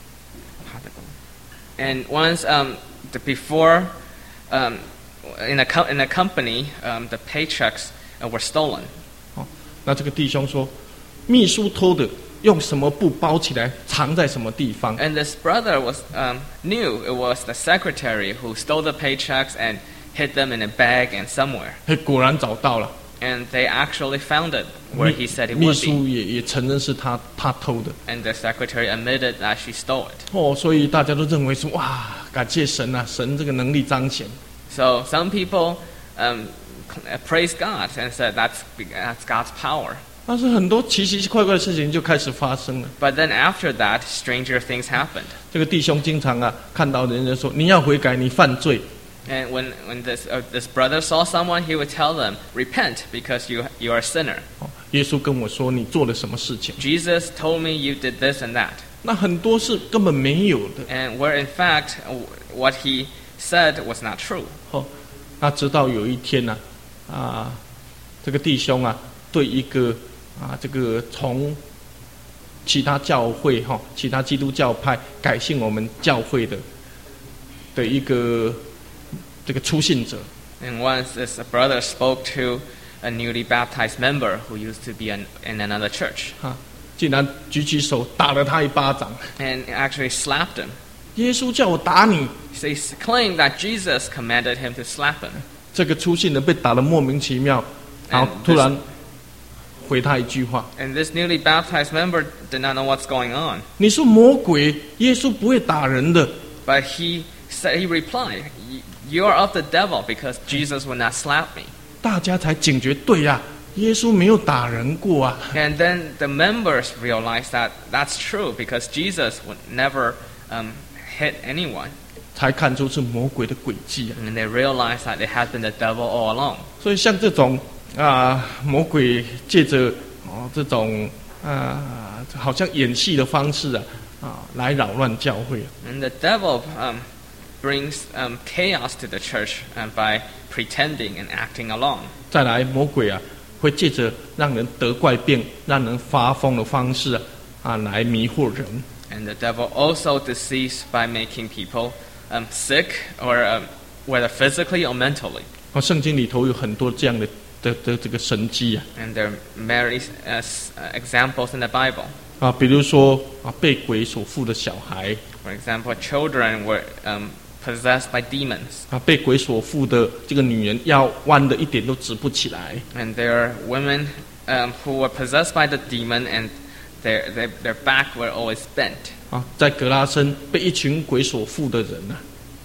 And once um, the, before um, in a co- in a company um, the paychecks uh, were stolen. 哦，那这个弟兄说，秘书偷的，用什么布包起来，藏在什么地方？ And this brother was um, knew it was the secretary who stole the paychecks and hid them in a bag and somewhere. 嘿，果然找到了。 And they actually found it where he said it 秘 would 书 be. 也也承认是他他偷的。 And the secretary admitted that she stole it. 哦，所以大家都认为说，哇，感谢神啊，神这个能力彰显。 So some people um, praised God and said that's, that's God's power. 但是很多奇奇怪怪的事情就开始发生了。 But then after that, stranger things happened. 这个弟兄经常啊，看到人家说你要悔改，你犯罪。 And when, when this, uh, this brother saw someone, he would tell them, repent because you, you are a sinner. 哦，耶稣跟我说你做了什么事情？ Jesus told me you did this and that. 那很多是根本没有的。 And where in fact, what he said was not true. 哦，那直到有一天呢、啊，啊，这个弟兄啊，对一个啊，这个从其他教会哈、哦，其他基督教派改信我们教会的的一个这个初信者， And once this brother spoke to a newly baptized member who used to be in, in another church. 啊，竟然举起手打了他一巴掌。 And actually slapped him. 耶稣叫我打你， So he claimed that Jesus commanded him to slap him. 这个初信人被打得莫名其妙，然后 And 突然回他一句话： And this newly baptized member did not know what's going on. 你是魔鬼，耶稣不会打人的。 But he said, he replied, you are of the devil because Jesus will not slap me. 大家才警觉，对呀、啊，耶稣没有打人过啊。 And then the members realized that that's true because Jesus would never um, hit anyone. 才看出是魔鬼的诡计啊。 And they realized that it had been the devil all along. 所以像这种啊，魔鬼借着哦这种啊，好像演戏的方式啊啊，来扰乱教会。 And the devil um, brings um, chaos to the church um, by pretending and acting along. 再来，魔鬼啊会借着让人得怪病、让人发疯的方式啊啊来迷惑人。 And the devil also deceives by making people um, sick, or um, whether physically or mentally. 哦，圣经里头有很多这样的的的这个神迹啊 And there are many uh, s- uh, examples in the Bible. 啊，比如说啊被鬼所附的小孩 For example, children were um, possessed by demons. 啊，被鬼所附的这个女人腰弯的一点都直不起来 And there are women um, who were possessed by the demon, and their, their, their back were always bent. 啊，在格拉森被一群鬼所附的人啊。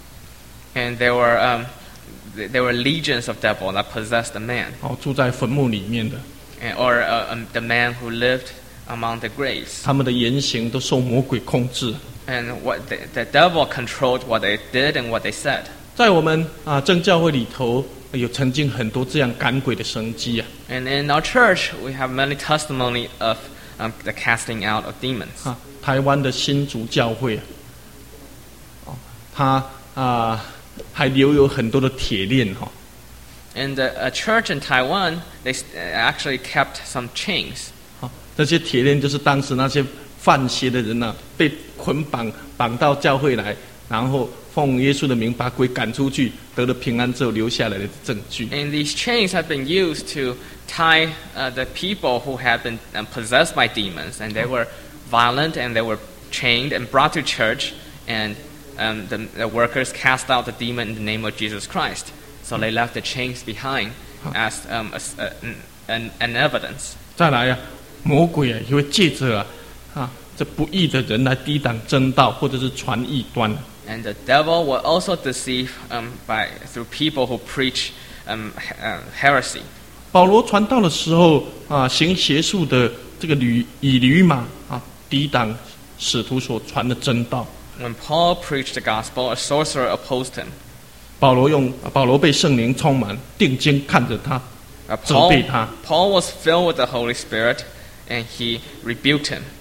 And there were, um, th- there were legions of devil that possessed the man, 哦，住在坟墓里面的， and, or uh, um, the man who lived among the graves. 他们的言行都受魔鬼控制。 And what the, the devil controlled what they did and what they said. 在我们啊正教会里头，有曾经很多这样赶鬼的神迹啊 And in our church, we have many testimony of um, the casting out of demons. 啊，台湾的新竹教会啊，哦，他啊还留有很多的铁链哈、 In the a church in Taiwan, they s- uh, actually kept some chains. 啊，这些铁链就是当时那些犯邪的人呐、啊，被捆绑绑到教会来，然后奉耶稣的名把鬼赶出去，得了平安之后留下来的证据。 And these chains have been used to tie uh, the people who had been um, possessed by demons, and they were violent, and they were chained and brought to church, and um, the, the workers cast out the demon in the name of Jesus Christ. So they left the chains behind as um, a s- a- an, an evidence. 再来啊，魔鬼啊也会借着啊啊这不义的人来抵挡真道，或者是传异端。 And the devil will also deceive um, by through people who preach um, he- uh, heresy. 保罗传道的时候啊，行邪术的这个驴以驴马啊抵挡使徒所传的真道。 When Paul preached the gospel, a sorcerer opposed him. 保罗用保罗被圣灵充满，定睛看着他， Uh, 责 Paul, 备他。 Paul was filled with the Holy Spirit, and he rebuked him.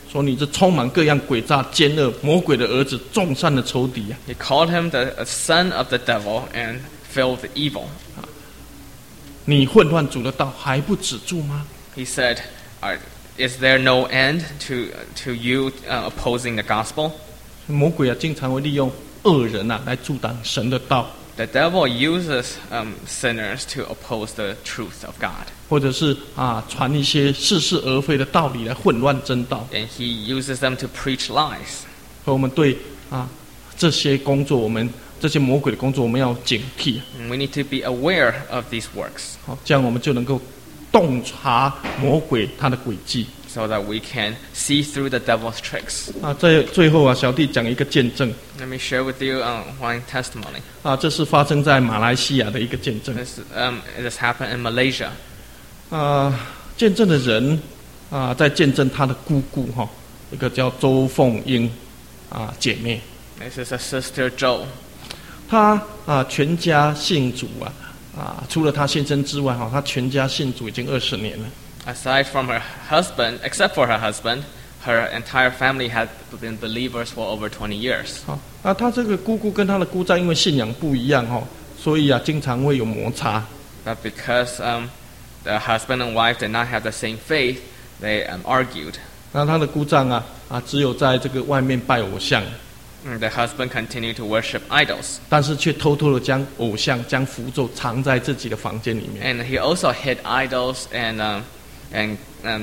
说你这充满各样诡诈、奸恶、魔鬼的儿子，众善的仇敌啊！ He called him the a son of the devil and filled with evil. 你混乱主的道还不止住吗？ He said, Are, "Is there no end to to you uh, opposing the gospel?" 魔鬼啊，经常会利用恶人啊来阻挡神的道， The devil uses um, sinners to oppose the truth of God, 或者是啊传一些似是而非的道理来混乱真道。 and he uses them to preach lies. 和我们对啊这些工作，我们这些魔鬼的工作，我们要警惕。 And we need to be aware of these works 好，这样我们就能够洞察魔鬼他的诡计。 so that we can see through the devil's tricks. 啊，在最后啊，小弟讲一个见证 Let me share with you uh, one testimony. 啊，这是发生在马来西亚的一个见证 This, um, this happened in Malaysia. 啊，见证的人啊，在见证他的姑姑哈、一个叫周凤英啊姐妹， This is a sister Joe. 她啊全家信主啊啊，除了她先生之外哈、她全家信主已经二十年了。 Aside from her husband, except for her husband, her entire family had been believers for over twenty years. 好，啊，她这个姑姑跟她的姑丈因为信仰不一样哈、所以啊经常会有摩擦。 But because um, the husband and wife did not have the same faith, they um, argued. 那她的姑丈啊啊，只有在这个外面拜偶像。 And the husband continued to worship idols. 但是却偷偷的将偶像、将符咒藏在自己的房间里面。 And he also hid idols and, um, and um,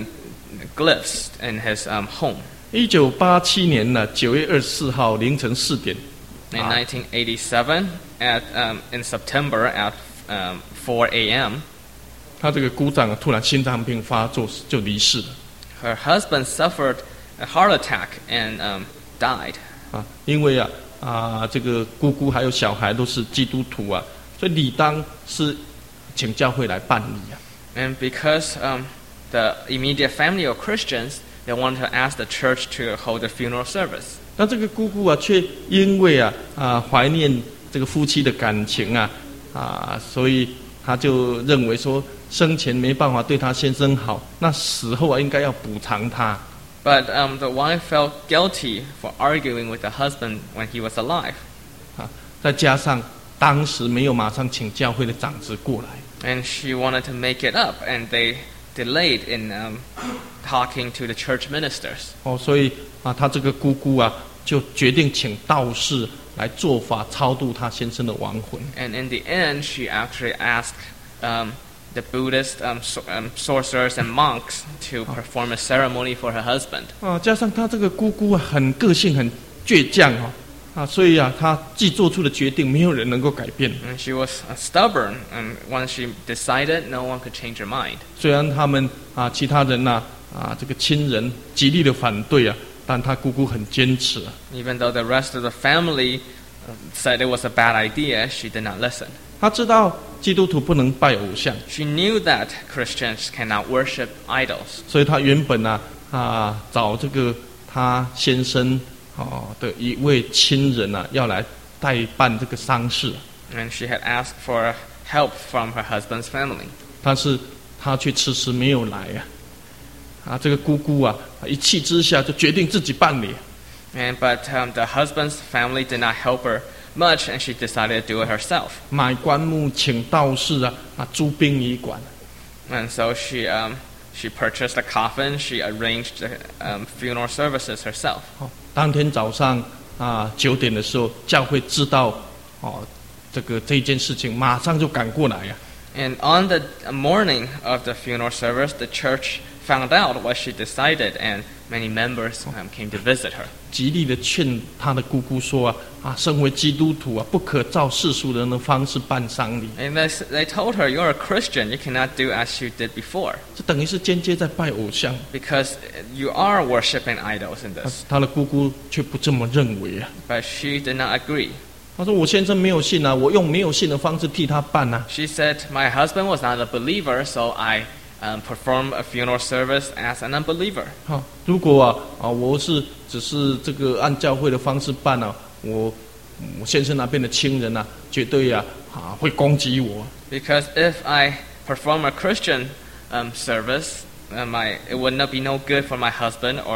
glyphs in his um, home. 一九八七年呢，九月二十四号凌晨四点， In 啊 nineteen eighty-seven, at, um, in September at um, four a.m., 他这个姑丈啊突然心脏病发作就离世了 her husband suffered a heart attack and um, died. 啊，因为啊啊这个姑姑还有小孩都是基督徒啊，所以理当是请教会来办理啊。 And because um, the immediate family are Christians, they wanted to ask the church to hold a funeral service. 那这个姑姑啊，却因为啊啊怀念这个夫妻的感情啊啊，所以他就认为说生前没办法对他先生好，那死后啊应该要补偿他。 But um, the wife felt guilty for arguing with the husband when he was alive. 啊，再加上当时没有马上请教会的长子过来， And she wanted to make it up, and they delayed in um, talking to the church ministers. 哦，所以啊，他这个姑姑啊，就决定请道士来做法超度他先生的亡魂。 And in the end, she actually asked um, the Buddhist um, so, um, sorcerers and monks to perform a ceremony for her husband. 啊，加上他这个姑姑啊，很个性，很倔强哦，啊，所以啊，他既做出的决定，没有人能够改变。 And she was uh, stubborn, and once she decided, no one could change her mind. 虽然他们啊，其他人呐啊，这个亲人极力的反对啊，但他姑姑很坚持啊。 Even though the rest of the family uh, said it was a bad idea, she did not listen. 他知道基督徒不能拜偶像， She knew that Christians cannot worship idols. 所以他原本啊啊找这个他先生哦的一位亲人啊，要来代办这个丧事， And she had asked for help from her husband's family. 但是他却迟迟没有来啊。啊，这个姑姑啊，一气之下就决定自己办理。 And but um, the husband's family did not help her much, and she decided to do it herself. 买棺木，请道士啊啊，租殡仪馆。 And so she um, she purchased a coffin. She arranged the um, funeral services herself. 哦，当天早上啊九点的时候，教会知道哦这个这件事情，马上就赶过来呀、 And on the morning of the funeral service, the church found out what she decided, and many members um, came to visit her. 极力的劝他的姑姑说啊啊，身为基督徒啊，不可照世俗人的方式办丧礼， And they, s- they told her, "You're a Christian. You cannot do as you did before, 这等于是间接在拜偶像。 because you are worshiping idols in 他 this." 他的姑姑却不这么认为啊。 But she did not agree. 他说：“我先生没有信啊，我用没有信的方式替他办啊。 She said, "My husband was not a believer, so I um, performed a funeral service as an unbeliever. 好，如果啊啊，我是只是这个按教会的方式办啊，我我先生那边的亲人啊，绝对啊啊会攻击我。 Because if I perform a Christian um, service, um, my, it would not be no good for my husband, or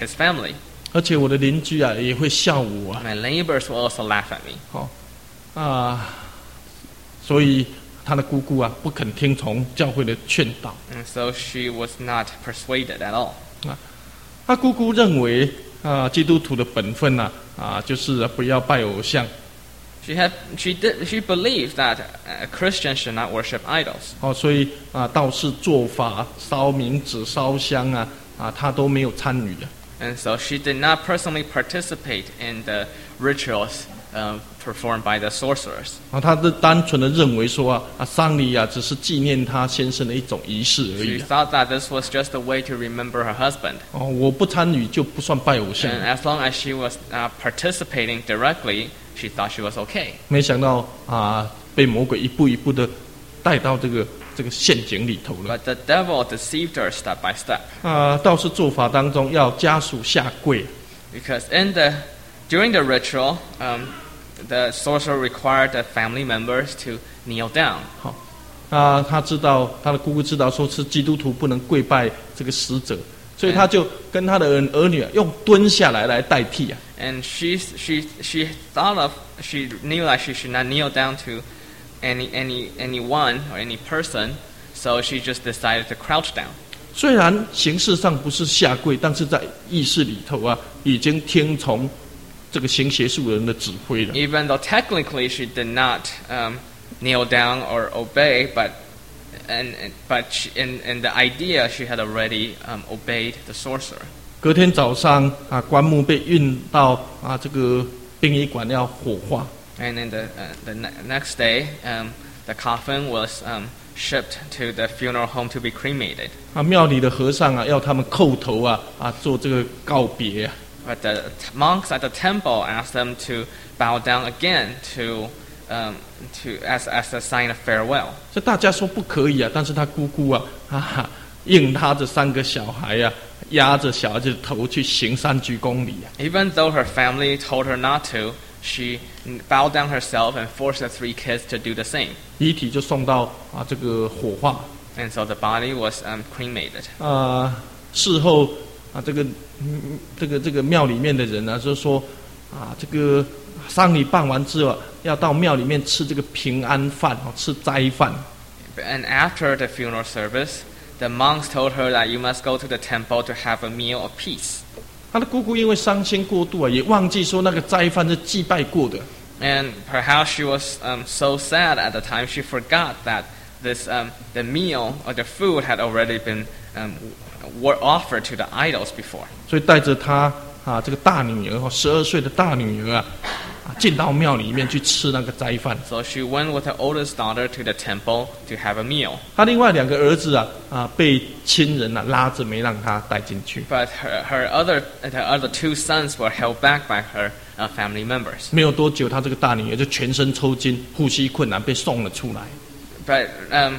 his family. 而且我的邻居啊也会笑我啊。 My neighbors will also laugh at me. 好、啊，所以他的姑姑啊不肯听从教会的劝导。 And so she was not persuaded at all. 啊，他姑姑认为啊，基督徒的本分呐 啊, 啊，就是不要拜偶像。 She had, she did, she believed that a Christian should not worship idols. 哦，所以啊，道士做法、烧冥纸、烧香啊，啊，他都没有参与的。 And so she did not personally participate in the rituals um, performed by the sorcerers. 啊，他的单纯的认为说啊，啊，丧礼啊，只是纪念他先生的一种仪式而 She 已、啊。 thought that this was just a way to remember her husband. 哦，我不参与就不算拜偶像。 And as long as she was uh, participating directly, she thought she was okay. 没想到啊，被魔鬼一步一步的带到这个这个陷阱里头了。 But the devil deceived her step by step. 啊，道士做法当中要家属下跪。 Because in the, during the ritual, um, the sorcerer required the family members to kneel down. 好，啊，他知道他的姑姑知道说是基督徒不能跪拜这个死者，所以他就跟他的儿儿女啊用蹲下来来代替啊。 And she, she, she thought of, she knew that she should not kneel down to any, any, anyone or any person, so she just decided to crouch down. 虽然形式上不是下跪，但是在意识里头啊，已经听从这个行邪术人的指挥了。 Even though technically she did not um, kneel down or obey, but and, and but she, in, in the idea she had already um, obeyed the sorcerer. 隔天早上啊，棺木被运到啊这个殡仪馆要火化。 And in the uh, the ne- next day, um, the coffin was um, shipped to the funeral home to be cremated. 啊，庙里的和尚啊，要他们叩头啊啊，做这个告别啊。 But the t- monks at the temple asked them to bow down again to um, to as as a sign of farewell. 这大家说不可以啊，但是他姑姑啊，哈、啊、哈，硬拉着三个小孩啊，压着小孩子的头去行三鞠躬礼啊。 Even though her family told her not to, she bowed down herself and forced the three kids to do the same. 遗体就送到啊这个火化。 And so the body was um, cremated. 啊，事后啊这个嗯这个这个庙里面的人呢、啊，就说啊这个丧礼办完之后，要到庙里面吃这个平安饭哦，吃斋饭。 And after the funeral service, the monks told her that you must go to the temple to have a meal of peace. 他的姑姑因为伤心过度啊，也忘记说那个斋饭是祭拜过的。 And perhaps she was um, so sad at the time, she forgot that this um, the meal or the food had already been um, were offered to the idols before. 所以带着他啊这个大女儿哦，十二岁的大女儿啊，啊进到庙里面去吃那个斋饭。 So she went with her oldest daughter to the temple to have a meal. 他另外两个儿子啊啊被亲人啊拉着没让他带进去。 But her, her other the other two sons were held back by her uh, family members. 没有多久，他这个大女儿就全身抽筋，呼吸困难，被送了出来。 But um,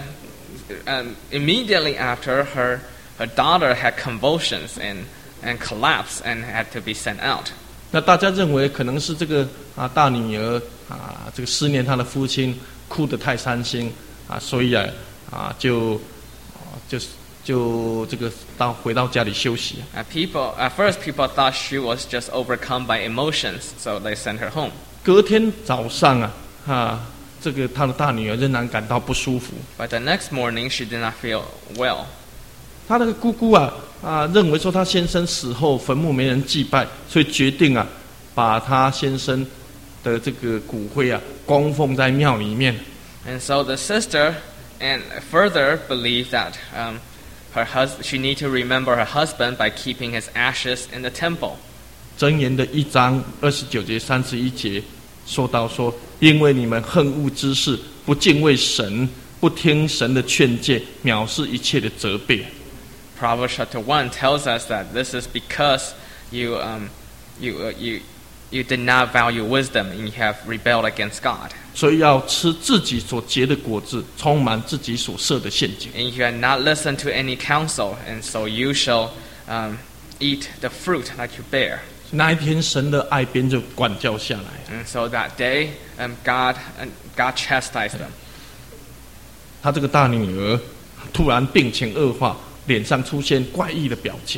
um, immediately after, her her daughter had convulsions and and collapsed and had to be sent out. 那大家认为可能是这个啊大女儿啊这个思念她的父亲，哭得太伤心啊，所以啊啊就啊就是就这个到回到家里休息。 Uh, people at first people thought she was just overcome by emotions, so they sent her home. 隔天早上啊啊这个他的大女儿仍然感到不舒服。 But the next morning, she did not feel well. 他那个姑姑啊啊认为说他先生死后坟墓没人祭拜，所以决定啊把他先生的这个骨灰啊供奉在庙里面。 And so the sister and further believed that um, her hus- she need to remember her husband by keeping his ashes in the temple. 箴言的一章二十九节三十一节说到说，因为你们恨恶知识，不敬畏神，不听神的劝诫，藐视一切的责备。 Proverbs chapter one tells us that this is because you um, you uh, you you did not value wisdom and you have rebelled against God. 所以要吃自己所结的果子，充满自己所设的陷阱。 And you have not listened to any counsel, and so you shall um, eat the fruit that you bear. 那一天，神的爱鞭就管教下来。 And so that day, um, God and God chastised them. 他这个大女儿突然病情恶化，脸上出现怪异的表情。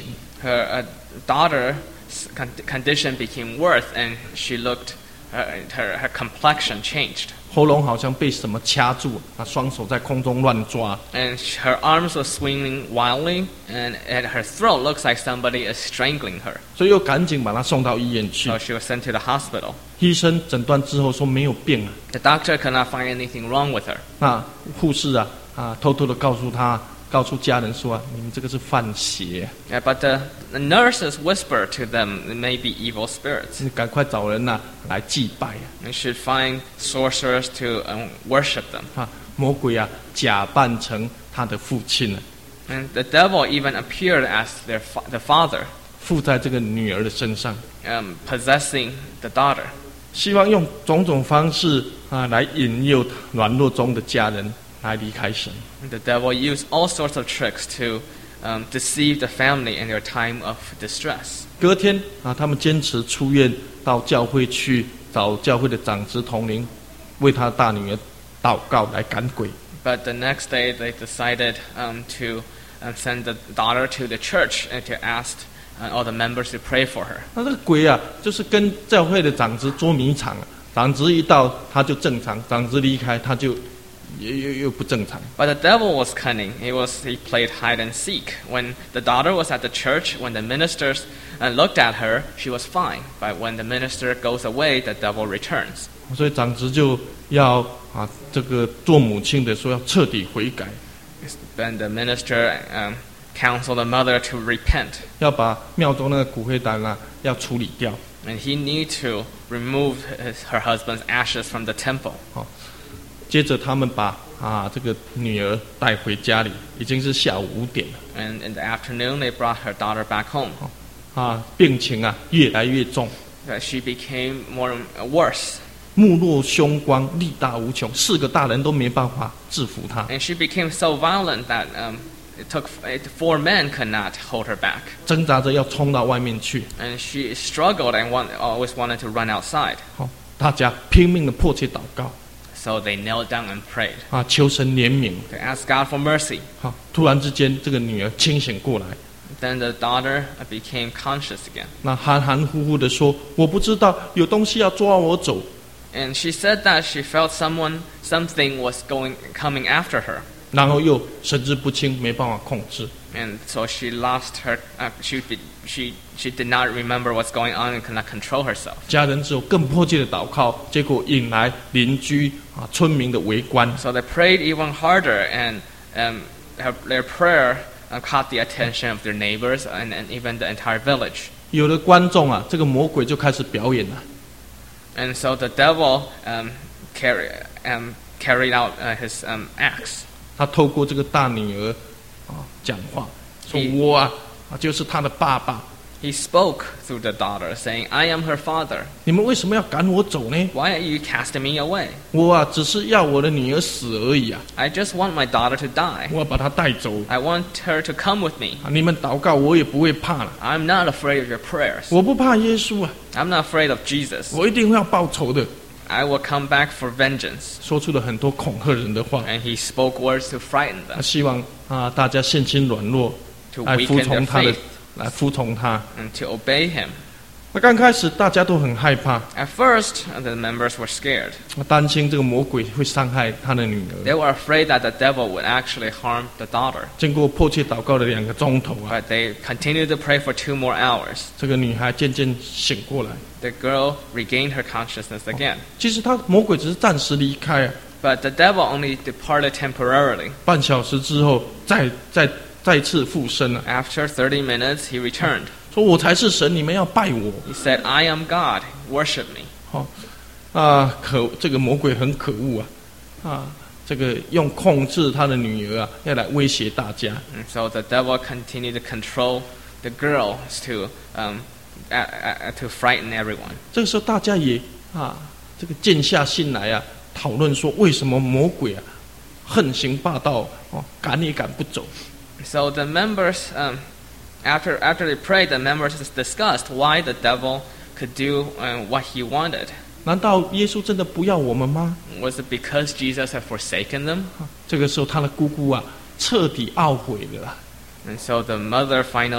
her uh, daughter's con- condition became worse, and she looked, uh, her her complexion changed, 喉咙好像被什么掐住，啊，双手在空中乱抓。 and sh- her arms were swinging wildly, and at her throat looks like somebody is strangling her. 所以又赶紧把她送到医院去。 So she was sent to the hospital. 医生诊断之后说没有病啊。 The doctor could not find anything wrong with her. 那护士啊啊，偷偷的告诉她，告诉家人说啊，你们这个是犯邪， Yeah, but the, the nurses whispered to them it may be evil spirits. 你赶快找人呐、来祭拜啊。 They should find sorcerers to um, worship them. 啊，魔鬼啊，假扮成他的父亲啊， And the devil even appeared as their fa- the father, 附在这个女儿的身上， um, possessing the daughter. 希望用种种方式啊来引诱软弱中的家人来离开神。 And the devil used all sorts of tricks to um, deceive the family in their time of distress. 隔天啊，他们坚持出院到教会去找教会的长子统领，为他大女儿祷告来赶鬼。 But the next day, they decided um, to um, send the daughter to the church and to ask uh, all the members to pray for her. 那这个鬼啊，就是跟教会的长子捉迷藏啊，长子一到他就正常，长子离开他就又又又不正常。 But the devil was cunning. He was he played hide and seek. When the daughter was at the church, when the ministers uh, looked at her, she was fine. But when the minister goes away, the devil returns. 所以长子就要啊，这个做母亲的说要彻底悔改， Then the minister um, counseled the mother to repent, 要把庙中那个骨灰坛啊要处理掉。 and he need to remove his, her husband's ashes from the temple. 接着他们把啊这个女儿带回家里，已经是下午五点了。 And in the afternoon, they brought her daughter back home. 啊，病情啊越来越重， Uh, she became more uh, worse, 目露凶光，力大无穷，四个大人都没办法制服她。 and she became so violent that um, it took it, four men could not hold her back. 挣扎着要冲到外面去。 And she struggled and want, always wanted to run outside. 好，大家拼命的迫切祷告 So they knelt down and prayed 啊，求神怜悯。 to ask God for mercy. 好，突然之间，这个女儿清醒过来， Then the daughter became conscious again. 那含含糊糊的说：“我不知道有东西要抓我走。” And she said that she felt someone, something was going, coming after her. 然后又神志不清，没办法控制。 And so she lost her, uh, she, she, she did not remember what's going on and could not control herself. 家人只有更迫切的祷告，结果引来邻居啊、村民的围观。 So they prayed even harder, and um, her, their prayer uh, caught the attention of their neighbors and, and even the entire village. 有的观众啊，这个魔鬼就开始表演了。 And so the devil um, carry, um, carried out uh, his um, acts. 他透过这个大女儿啊讲话，说 He- 我啊啊就是他的爸爸， He spoke through the daughter, saying, I am her father. 你们为什么要赶我走呢？ Why are you casting me away? 我啊只是要我的女儿死而已啊， I just want my daughter to die. 我要把她带走 I want her to come with me. 啊！你们祷告我也不会怕了， I'm not afraid of your prayers. 我不怕耶稣啊， I'm not afraid of Jesus. 我一定要报仇的。 I will come back for vengeance. 说出了很多恐吓人的话， And he spoke words to frighten 他 them, 希望啊大家信心软弱， to 来服 weaken 从 their 他的 faith,， 来服从他。 and to obey him. 那刚开始大家都很害怕， At first, the members were scared. 担心这个魔鬼会伤害他的女 They 儿。 were afraid that the devil would actually harm the daughter. 经过迫切祷告的两个钟头啊， But they continued to pray for two more hours. 这个女孩渐渐醒过来。 The girl regained her consciousness again. 其实他魔鬼只是暂时离开啊， But the devil only departed temporarily. 半小时之后再再再次附身了、 After thirty minutes, he returned. 说我才是神，你们要拜我。 He said, I am God, worship me. 好、啊，可这个魔鬼很可恶啊，啊，这个用控制他的女儿啊，要来威胁大家。 And so the devil continued to control the girls to, um, uh, uh, to frighten everyone. 这个时候大家也啊，这个静下心来啊，讨论说为什么魔鬼啊横行霸道哦，赶也赶不走。 So the members, um, after, after they prayed, the members discussed why the devil could do uh, what he wanted. 难道耶稣真的不要我们吗？ Was it because Jesus had forsaken them? 这个时候他的姑姑啊，彻底懊悔了啦。 And so the mother finally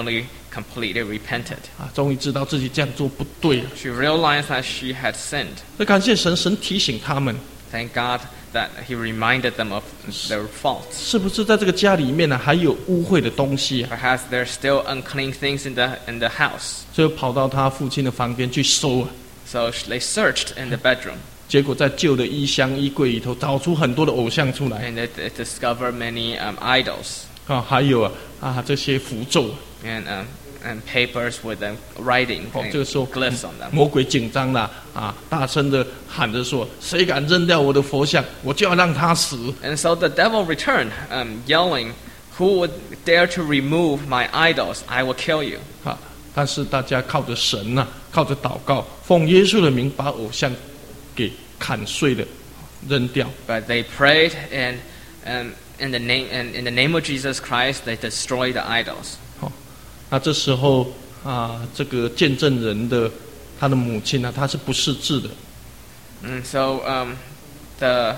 completely repented. 啊，终于知道自己这样做不对了。 She realized that she had sinned. 那感谢神，神提醒他们， Thank God that He reminded them of their faults. 是不是在这个家里面呢还有污秽的东西啊？ Perhaps there's still unclean things in the in the house. 所以跑到他父亲的房间去搜啊， So they searched in the bedroom, 结果在旧的衣箱、衣柜里头找出很多的偶像出来 and they, they discovered many um, idols 啊，还有啊啊这些符咒。 and um, and papers with um, writing 哦， and 这个时候 glyphs on them. 魔鬼紧张了啊，大声的喊着说：“谁敢扔掉我的佛像，我就要让他死。” And so the devil returned, um, yelling, "Who would dare to remove my idols? I will kill you." 啊！但是大家靠着神呐、啊，靠着祷告，奉耶稣的名把偶像给砍碎了，扔掉。 But they prayed, and um, in the name and in the name of Jesus Christ, they destroyed the idols. 好、那这时候啊，这个见证人的他的母亲呢、啊，她是不识字的， And so um, the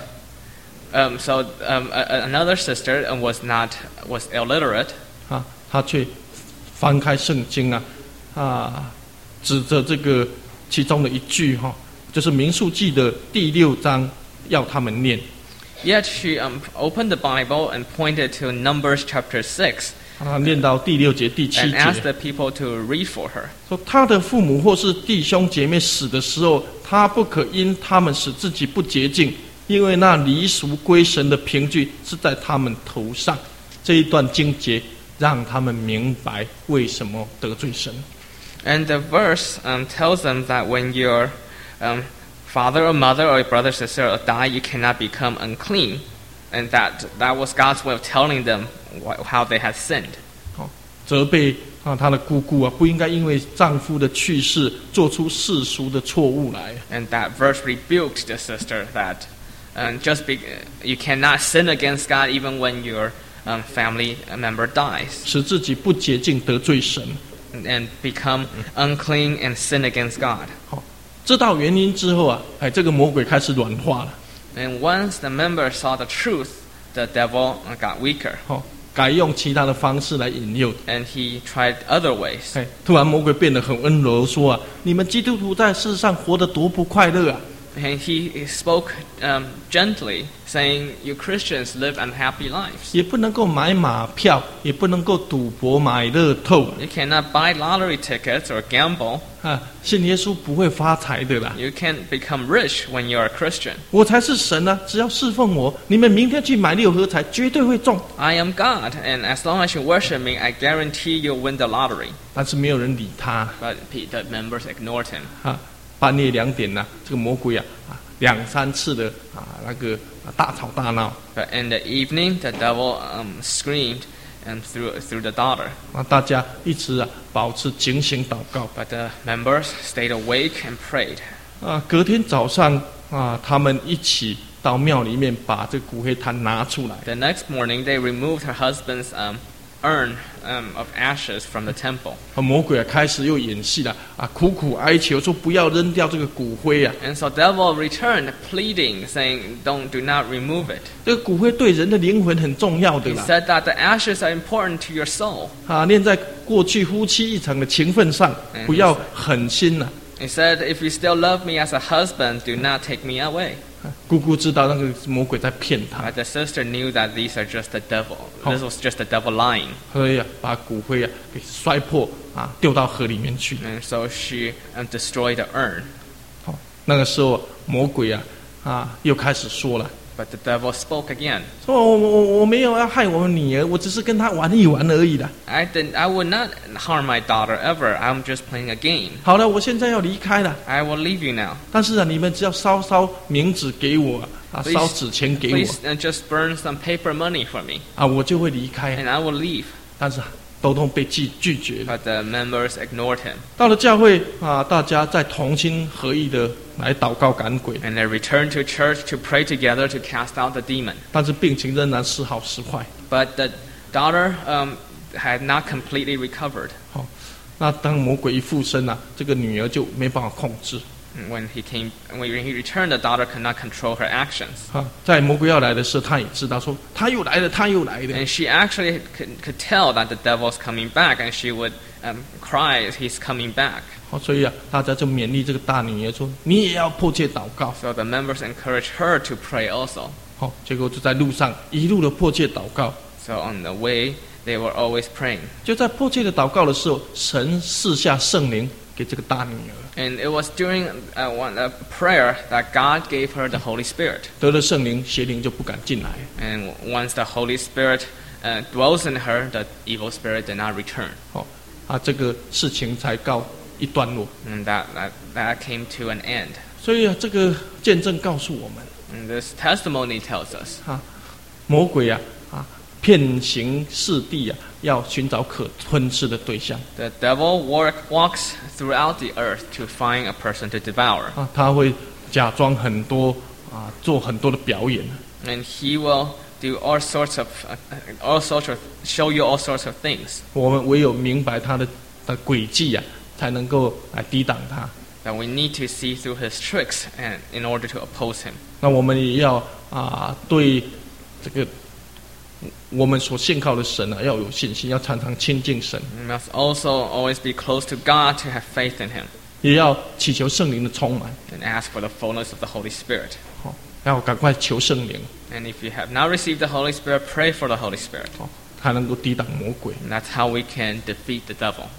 um, so um, a, a- another sister um, was not was illiterate, 啊，她却翻开圣经啊，啊，指着这个其中的一句哈、就是民数记的第六章，要他们念。 yet she um, opened the Bible and pointed to Numbers chapter six 啊，念到第六节、第七 and asked 节， the people to read for her. 说他的父母或是弟兄姐妹死的时候，他不可因他们使自己不洁净，因为那离俗归神的凭据是在他们头上。这一段经节让他们明白为什么得罪神。 And the verse um, tells them that when your um, father or mother or your brother or sister die, you cannot become unclean. And that that was God's way of telling them wh- how they had sinned. 哦，责备啊，她的姑姑啊，不应该因为丈夫的去世做出世俗的错误来。 And that verse rebuked the sister that um, just be, you cannot sin against God even when your um, family member dies 使自己不洁净得罪神。 and, and become unclean and sin against God. 好、知道原因之后啊，哎，这个魔鬼开始软化了。 And once the member saw the truth, the devil uh, got weaker. 好、改用其他的方式来引诱。 And he tried other ways. 哎，突然魔鬼变得很温柔，说啊，你们基督徒在世上活得多不快乐啊！ And he spoke um, gently, saying, "You Christians live unhappy lives. 也不能够买马票，也不能够赌博买乐透 You cannot buy lottery tickets or gamble. 啊！信耶稣不会发财的啦！ You can't become rich when you're a Christian. 我才是神啊！只要侍奉我，你们明天去买六合彩，绝对会中。 I am God, and as long as you worship me, I guarantee you'll win the lottery." 但是没有人理他 But pe- the members ignored him. 啊！半夜两点呢、这个魔鬼啊啊两三次的啊那个、啊、大吵大闹 But in the evening, the devil um, screamed and through through the daughter. 啊！大家一直啊保持警醒祷告 But the members stayed awake and prayed. 啊！隔天早上啊，他们一起到庙里面把这个骨灰坛拿出来。 The next morning, they removed her husband's um, urn um, of ashes from the temple. 啊，魔鬼啊开始又演戏了啊，苦苦哀求说不要扔掉这个骨灰啊， And so devil returned, pleading, saying, "Don't, do not remove it." 这个骨灰对人的灵魂很重要的 He 啦 said that the ashes are important to your soul. 啊，念在过去夫妻一场的情分上，不要狠心呐、 He said, "If you still love me as a husband, do not take me away." 啊。姑姑知道那个魔鬼在骗她， But the sister knew that these are just the devil. Oh. This was just the devil lying. 所以啊，把骨灰啊给摔破啊，丢到河里面去。 And so she um, destroyed the urn. 好、那个时候魔鬼啊啊又开始说了。 But the devil spoke again. 说我我我没有要害我们女儿，我只是跟她玩一玩而已啦。 I didn't. I would not harm my daughter ever. I'm just playing a game. 好了，我现在要离开了， I will leave you now. 但是啊，你们只要烧烧冥纸给我啊， Please- 烧纸钱给 Please 我 uh, just burn some paper money for me, 啊，我就会离开。 and I will leave. 但是啊都都被拒拒绝了。 But the members ignored him, 到了教会啊，大家再同心合意的来祷告赶鬼， and they returned to church to pray together to cast out the demon. 但是病情仍然时好时坏。 But the daughter um, had not completely recovered. 好、那当魔鬼一附身啊，这个女儿就没办法控制。 When he came, when he returned, the daughter could not control her actions. 啊，在魔鬼要来的时候，他也知道说他又来了，他又来了。 And she actually could, could tell that the devil's coming back, and she would um, cry, "He's coming back." 好，所以啊，大家就勉励这个大女儿说，你也要迫切祷告。 So the members encouraged her to pray also. 好，结果就在路上一路的迫切祷告。 So on the way, they were always praying. 就在迫切的祷告的时候，神赐下圣灵给这个大女儿。 And it was during uh, one uh, prayer that God gave her the Holy Spirit. 得了圣灵，邪灵就不敢进来。 And once the Holy Spirit uh, dwells in her, the evil spirit did not return. 好，啊，这个事情才告一段落。 And that, that, that came to an end. 所以啊，这个见证告诉我们， And this testimony tells us 啊，魔鬼啊，啊，遍行四地啊，要寻找可吞噬的对象。 the devil work, walks throughout the earth to find a person to devour. 啊，他会假装很多啊，做很多的表演。 And he will do all sorts of, uh, all sorts of, show you all sorts of things. 我们唯有明白他的的诡计啊，才能够来抵挡他。 That we need to see through his tricks and in order to oppose him. 那我们也要啊，对这个我们所信靠的神啊，要有信心，要常常亲近神， We must also always be close to God to have faith in him 也要祈求圣灵的充满。 and ask for the fullness of the Holy Spirit. 好，要赶快求圣灵， And if you have not received the Holy Spirit, pray for the Holy Spirit. 好，才能够抵挡魔鬼。 And that's how we can defeat the devil.